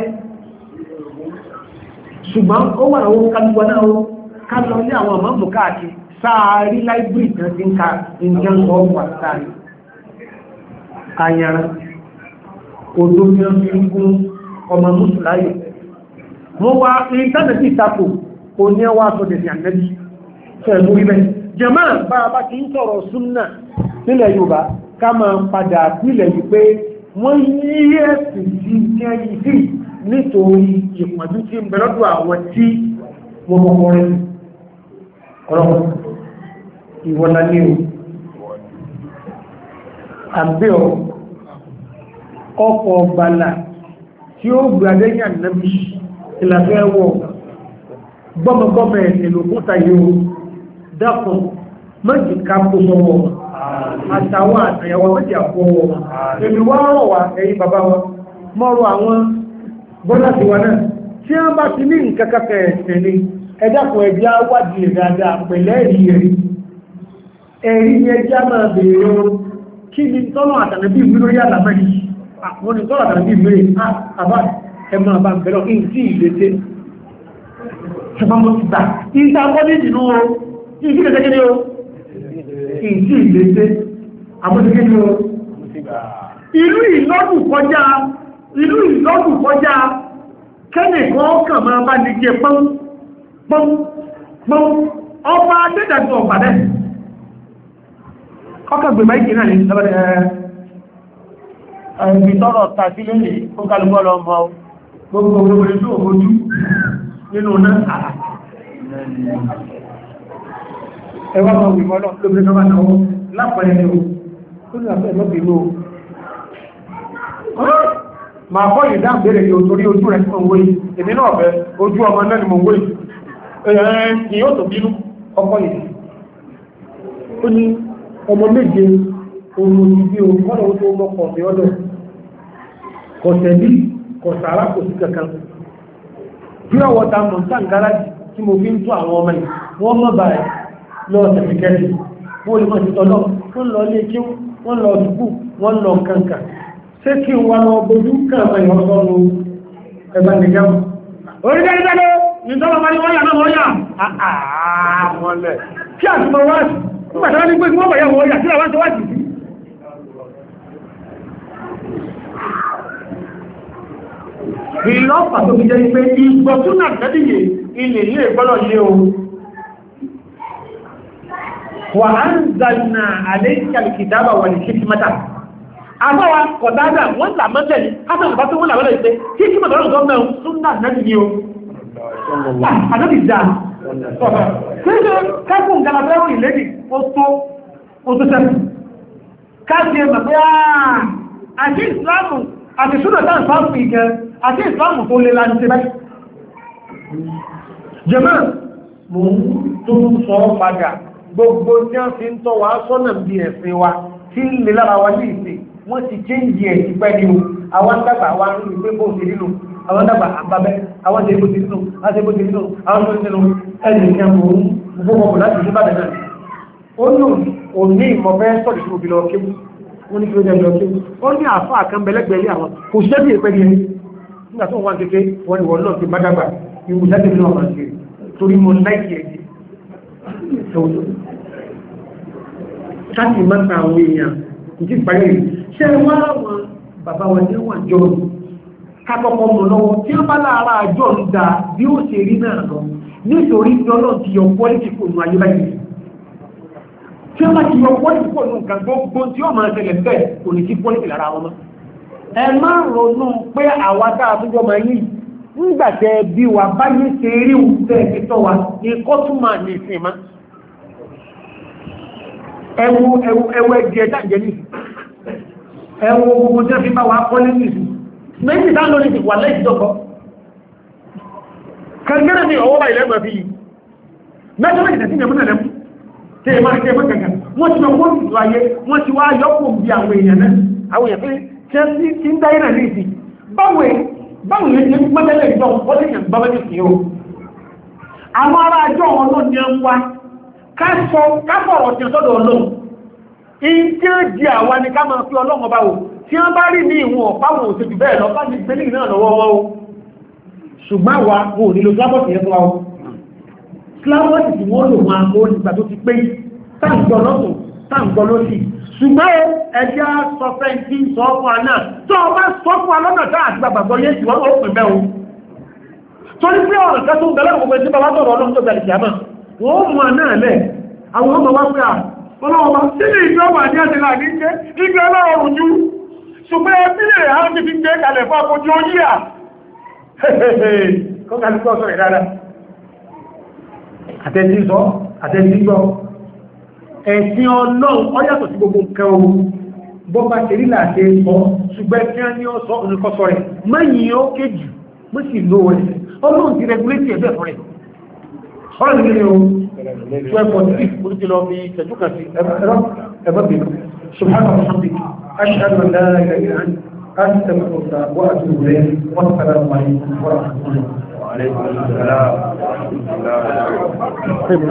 ṣùgbọ́n ó wà àwọn kálùgbọ́n náà ó kálọ ní àwọn ọmọ mú káàkiri sáàrí láìbírì tán ti ń ka ìjẹun sọ wà sáàrí àyàrá odó ní ọmọ igun ọmọ mùsùláyè wọ́n wá ìtànàtì ìtàkù kò ní ẹwà sọ́dẹ̀ sí ànẹ́bí fẹ̀mú ibẹ̀ jẹ́mọ́ bá bá ti ń sọ̀rọ̀ súnnà nílẹ̀ Yorùbá ká máa padà nílẹ̀ yìí pé wọ́n yí ẹ̀sìn sí jẹ́ ìdí nítorí ìpọ̀jú tí ń bẹ̀rọ̀dọ̀ àwọn tí wọ́n mọ́kọ́ rẹ̀ ọ̀rọ̀ ìwọ̀nà ní o àbẹ́ ọkọ̀ ọ̀gbàlà tí ó gbàdẹ́yà nàbí ìlàfẹ́ wọ gbọ́mọgbọ́mọ ẹ̀sìn lòkúta yóò dákùn mọ́jì ká kó sọ́wọ́ àtàwọn àtàyàwó mọ́jì àkọwọ́ èmi wá rọ̀ wá ẹ̀yìn bàbá wọn mọ́rọ̀ àwọn bọ́lá ti wà náà tí wọ́n bá ti ní nǹkan kẹ́kẹ́ ẹ̀sìn ni ẹjàkùn ẹ̀bí àwádìí dáadáa pẹ̀lẹ́ ẹ̀rí ẹjá máa bèèrè ohun kí ni tọ́nà àtànàbí ìwúrò yà lámẹ́ yìí wọ́n ni tọ́nà àtànàbí ìwúrò àbá ẹmọ àbá bẹ̀rọ kí n tí ìlété ṣùgbọ́n mo ti gbà ìta bọ́dí ìdínú o kí n tí ìlété kí ni o kí n tí ìlété àbọ́dí kí ni o ìlú ìlọ́dù kọjá kẹ́nìkan kàn máa bá ní jẹ pọ́n ọba adẹ́dàgbọ́ ọ̀pàdẹ́ ọkà gbèmọ̀ ìkì náà ní ẹ̀bí tọ́rọ tàbí lónìí fún kálùgbọ́ lọ mọ́ gbogbo orí tó ojú nínú náà ẹwà mọ̀ wìmọ́ lọ lóbi tó bá náà lápẹ̀ẹ́ ní o tó ní àpẹ́ lọ́bìnú ma kọ́ ìdá bèèrè ní otorí ojú rẹ̀ tí mo wé èmi náà bẹ ojú ọmọ náà ni mo wé ẹ̀yẹn ni yóò tó bínú ọkọ̀ ìdí ó ní ọmọ méje ohun ìbí ohun tó mọ́kọ̀ sí ọdọ̀ kọ̀tẹ̀lí kọ̀sàrá kò sí kankan bí ọwọ́ ta mọ̀ sáà gáràjì tí mo fi ń tó àwọn ọmọ yìí wọ́n mọ́ báyìí lọ tẹ̀sìkẹ́lì wọ́n lè mọ̀ sí tọ́lọ́ wọ́n lọ ilé kí wọ́n lọ dùkú wọ́n lọ kankan ṣé kí wà lọ bojú kààmà ìwọ̀sọ́nù ẹgbà nìjẹun orílẹ̀-èdè ìjọba máa ní wọ́n yà náà wọ́n yà àmọ́lẹ̀ kí a ti mọ̀ wáṣì nígbàtàwà ní pé wọ́n bọ̀ yà wọ́n yà sílẹ̀ wọ́n tó wáṣì sí ìlọ́pàá tó fi jẹ́ pé ìgbọ̀túnà tẹ́bíyè ilẹ̀ ilé ìgbọ́lọ̀ lé o wà á ń zàlùnà àlẹ́ ìkàlùkìdábà wà ní ṣíkímátà àbáwa kọ̀dáadà wọ́n là mọ́tẹ̀ ní hásán ìbá tó wọ́n làwọ́lẹ̀ ìpé kí kí mọ̀tọ̀rọ̀ ọ̀gọ́ mẹ́rin súnnà náà ní o àdọ́bì dáa ṣíṣe kẹ́kùn galabẹ́rù ìlédì ó tó sẹ́kù káàkiri ẹgbẹ̀ pé àti ìsìláàmù àti ṣúnà tán sáàmù ìgẹ àti ìsìláàmù tó lè láti báyìí jẹ́mọ́ mú tó sọ padà gbogbo tí wọ́n fi ń tọ́ wa sọ́nà bí ẹ̀sìn wa tí ń lè lára wa ní ìsìn wọ́n ti change ẹ̀ ti pẹ́ ní o àwọn dàgbà wa ní ìpé bó ti nínú àwọn dàgbà àbábẹ́ àwọn tẹ́ bó ti nínú àwọn tẹ́ bó ti nínú àwọn tó nínú ẹni ìkẹ́mù gbogbo láti ṣe bàbẹ̀ náà ó ní òní ìmọ̀fẹ́ sọ̀rọ̀ sí òbílọ̀ kéwú wọ́n ní kí ó jẹ́ lọ kéwú ó ní àfá àkànbẹ̀lẹ́gbẹ̀ẹ́ àwọn kò sí ẹbí ìpẹ́ ní ẹni nígbà tó wọ́n kéke wọ́n ni wọ́n náà ti bá dàgbà ìwù jáde nínú ọmọ ṣe torí mo láìkì ẹ̀jì káàkiri máa ń ta àwọn èèyàn ìdí ìparí ṣe wá àwọn bàbá wọn ní wọ́n jọ kákọ́kọ́ mọ̀ lọ́wọ́ tí ó bá láàárá àjọ ń da bí ó ṣe rí náà lọ nítorí lọ́nà ti yọ pọ́lìtì kò nù ayé báyìí tí ó bá ti yọ pọ́lìtì kò nù nǹkan gbogbo tí ó máa ṣẹlẹ̀ bẹ́ẹ̀ kò ní sí pọ́lìtì lára wọn mọ́ ẹ má ronú pé àwa tá a tún jọ máa yìí nígbàtẹ́ bí wà báyé ṣe rí òun fi tọ́ wa ní kọ́tùmà ní ìsìn má ẹwọ ẹgbẹ̀ ẹ̀dá ìjẹ́ ní ẹwọ gbogbo tí ó fi bá wà kọ́lé ní ìsìn méjì tá lórí ìwà lẹ́ìsìdọ́kọ́ kẹrìnkẹrẹ ní ọwọ́ báyìí lẹ́gbẹ̀ẹ́ fi mẹ́jọ méjì tẹ̀sí ìyẹ̀mú nẹ̀lẹ́mú tí èèmọ́ ìṣẹ́ mọ́ kẹ̀kẹ́ wọ́n ti mọ́ wọ́n ti wáyé wọ́n ti wá yọ́pọ̀ bí àwọn èèyàn náà àwọn èèyàn pé tí ń dáyé náà ní ìsìn báwo yẹn ti mọ́tẹ́lẹ̀ ìjọ wọ́n lè yàn gbáwẹ́ ní ìsìn o àwọn ará àjọ ọlọ́run ni ń wá káfọ̀rọ̀ tí ó sọ́dọ̀ ọlọ́run in tí ó di àwa ni ká máa fi ọlọ́run ọba wò tí wọ́n bá rí ní ìwọ̀n ọ̀páwọn òṣèlú bẹ́ẹ̀ lọ bá ní gbẹ́lẹ̀ náà lọ́wọ́ wọ́n ṣùgbọ́n wa wò nílò slábọ̀tì yẹn tó wá slábọ̀tì tí wọ́n lò wọn kó nígbà tó ti pé táǹgbọ́ lọ́tún táǹgbọ́ lọ́sì ṣùgbọ́n ẹjẹ́ sọfẹ́ tí ń sọ fún àná tó ọba sọ fún alọ́nà tá àti gbàgbọ́ yé sí wọ́n ó pè mẹ́ o torí pé ọ̀rọ̀ kan tó ń bẹ̀rẹ̀ gbogbo ẹjẹ́ bàbá tọ̀rọ̀ ọlọ́run tó bẹ̀rẹ̀ kìámà wọ́n mú àná lẹ̀ àwọn ọmọ wá pé à ọlọ́ọ̀bá sílẹ̀ ìjọba ní àti láàrín jẹ́ ibi ọlọ́run jú ṣùgbọ́n ẹbílẹ̀ rẹ̀ àwọn ti fi gbé kalẹ̀ fún àkójú oyí à kọ́kàlùkọ́ sọ̀rọ̀ dáadáa àtẹ́jígbọ́ ẹ̀sìn ọlọ́run ọyàtọ̀ sí gbogbo nǹkan ohun bọ́bá ṣerí láti sọ ṣùgbọ́n tí wọ́n ní ọ sọ oníkọ́sọ rẹ̀ mẹ́yìn ó kéjì mọ́ sí ló rẹ̀ ọlọ́run ti rẹgulétì ẹ̀bẹ̀ fún rẹ̀ ọlọ́run ti rí o 12.6 orí ti lọ bí ìṣẹ́jú kan sí ẹ̀bọ́ bí subhanahu wa ta'ala ashhadu an la ilaha illa anta astaghfiruka wa atubu ilayk wa assalamu alaykum wa rahmatullahi wa barakatuh.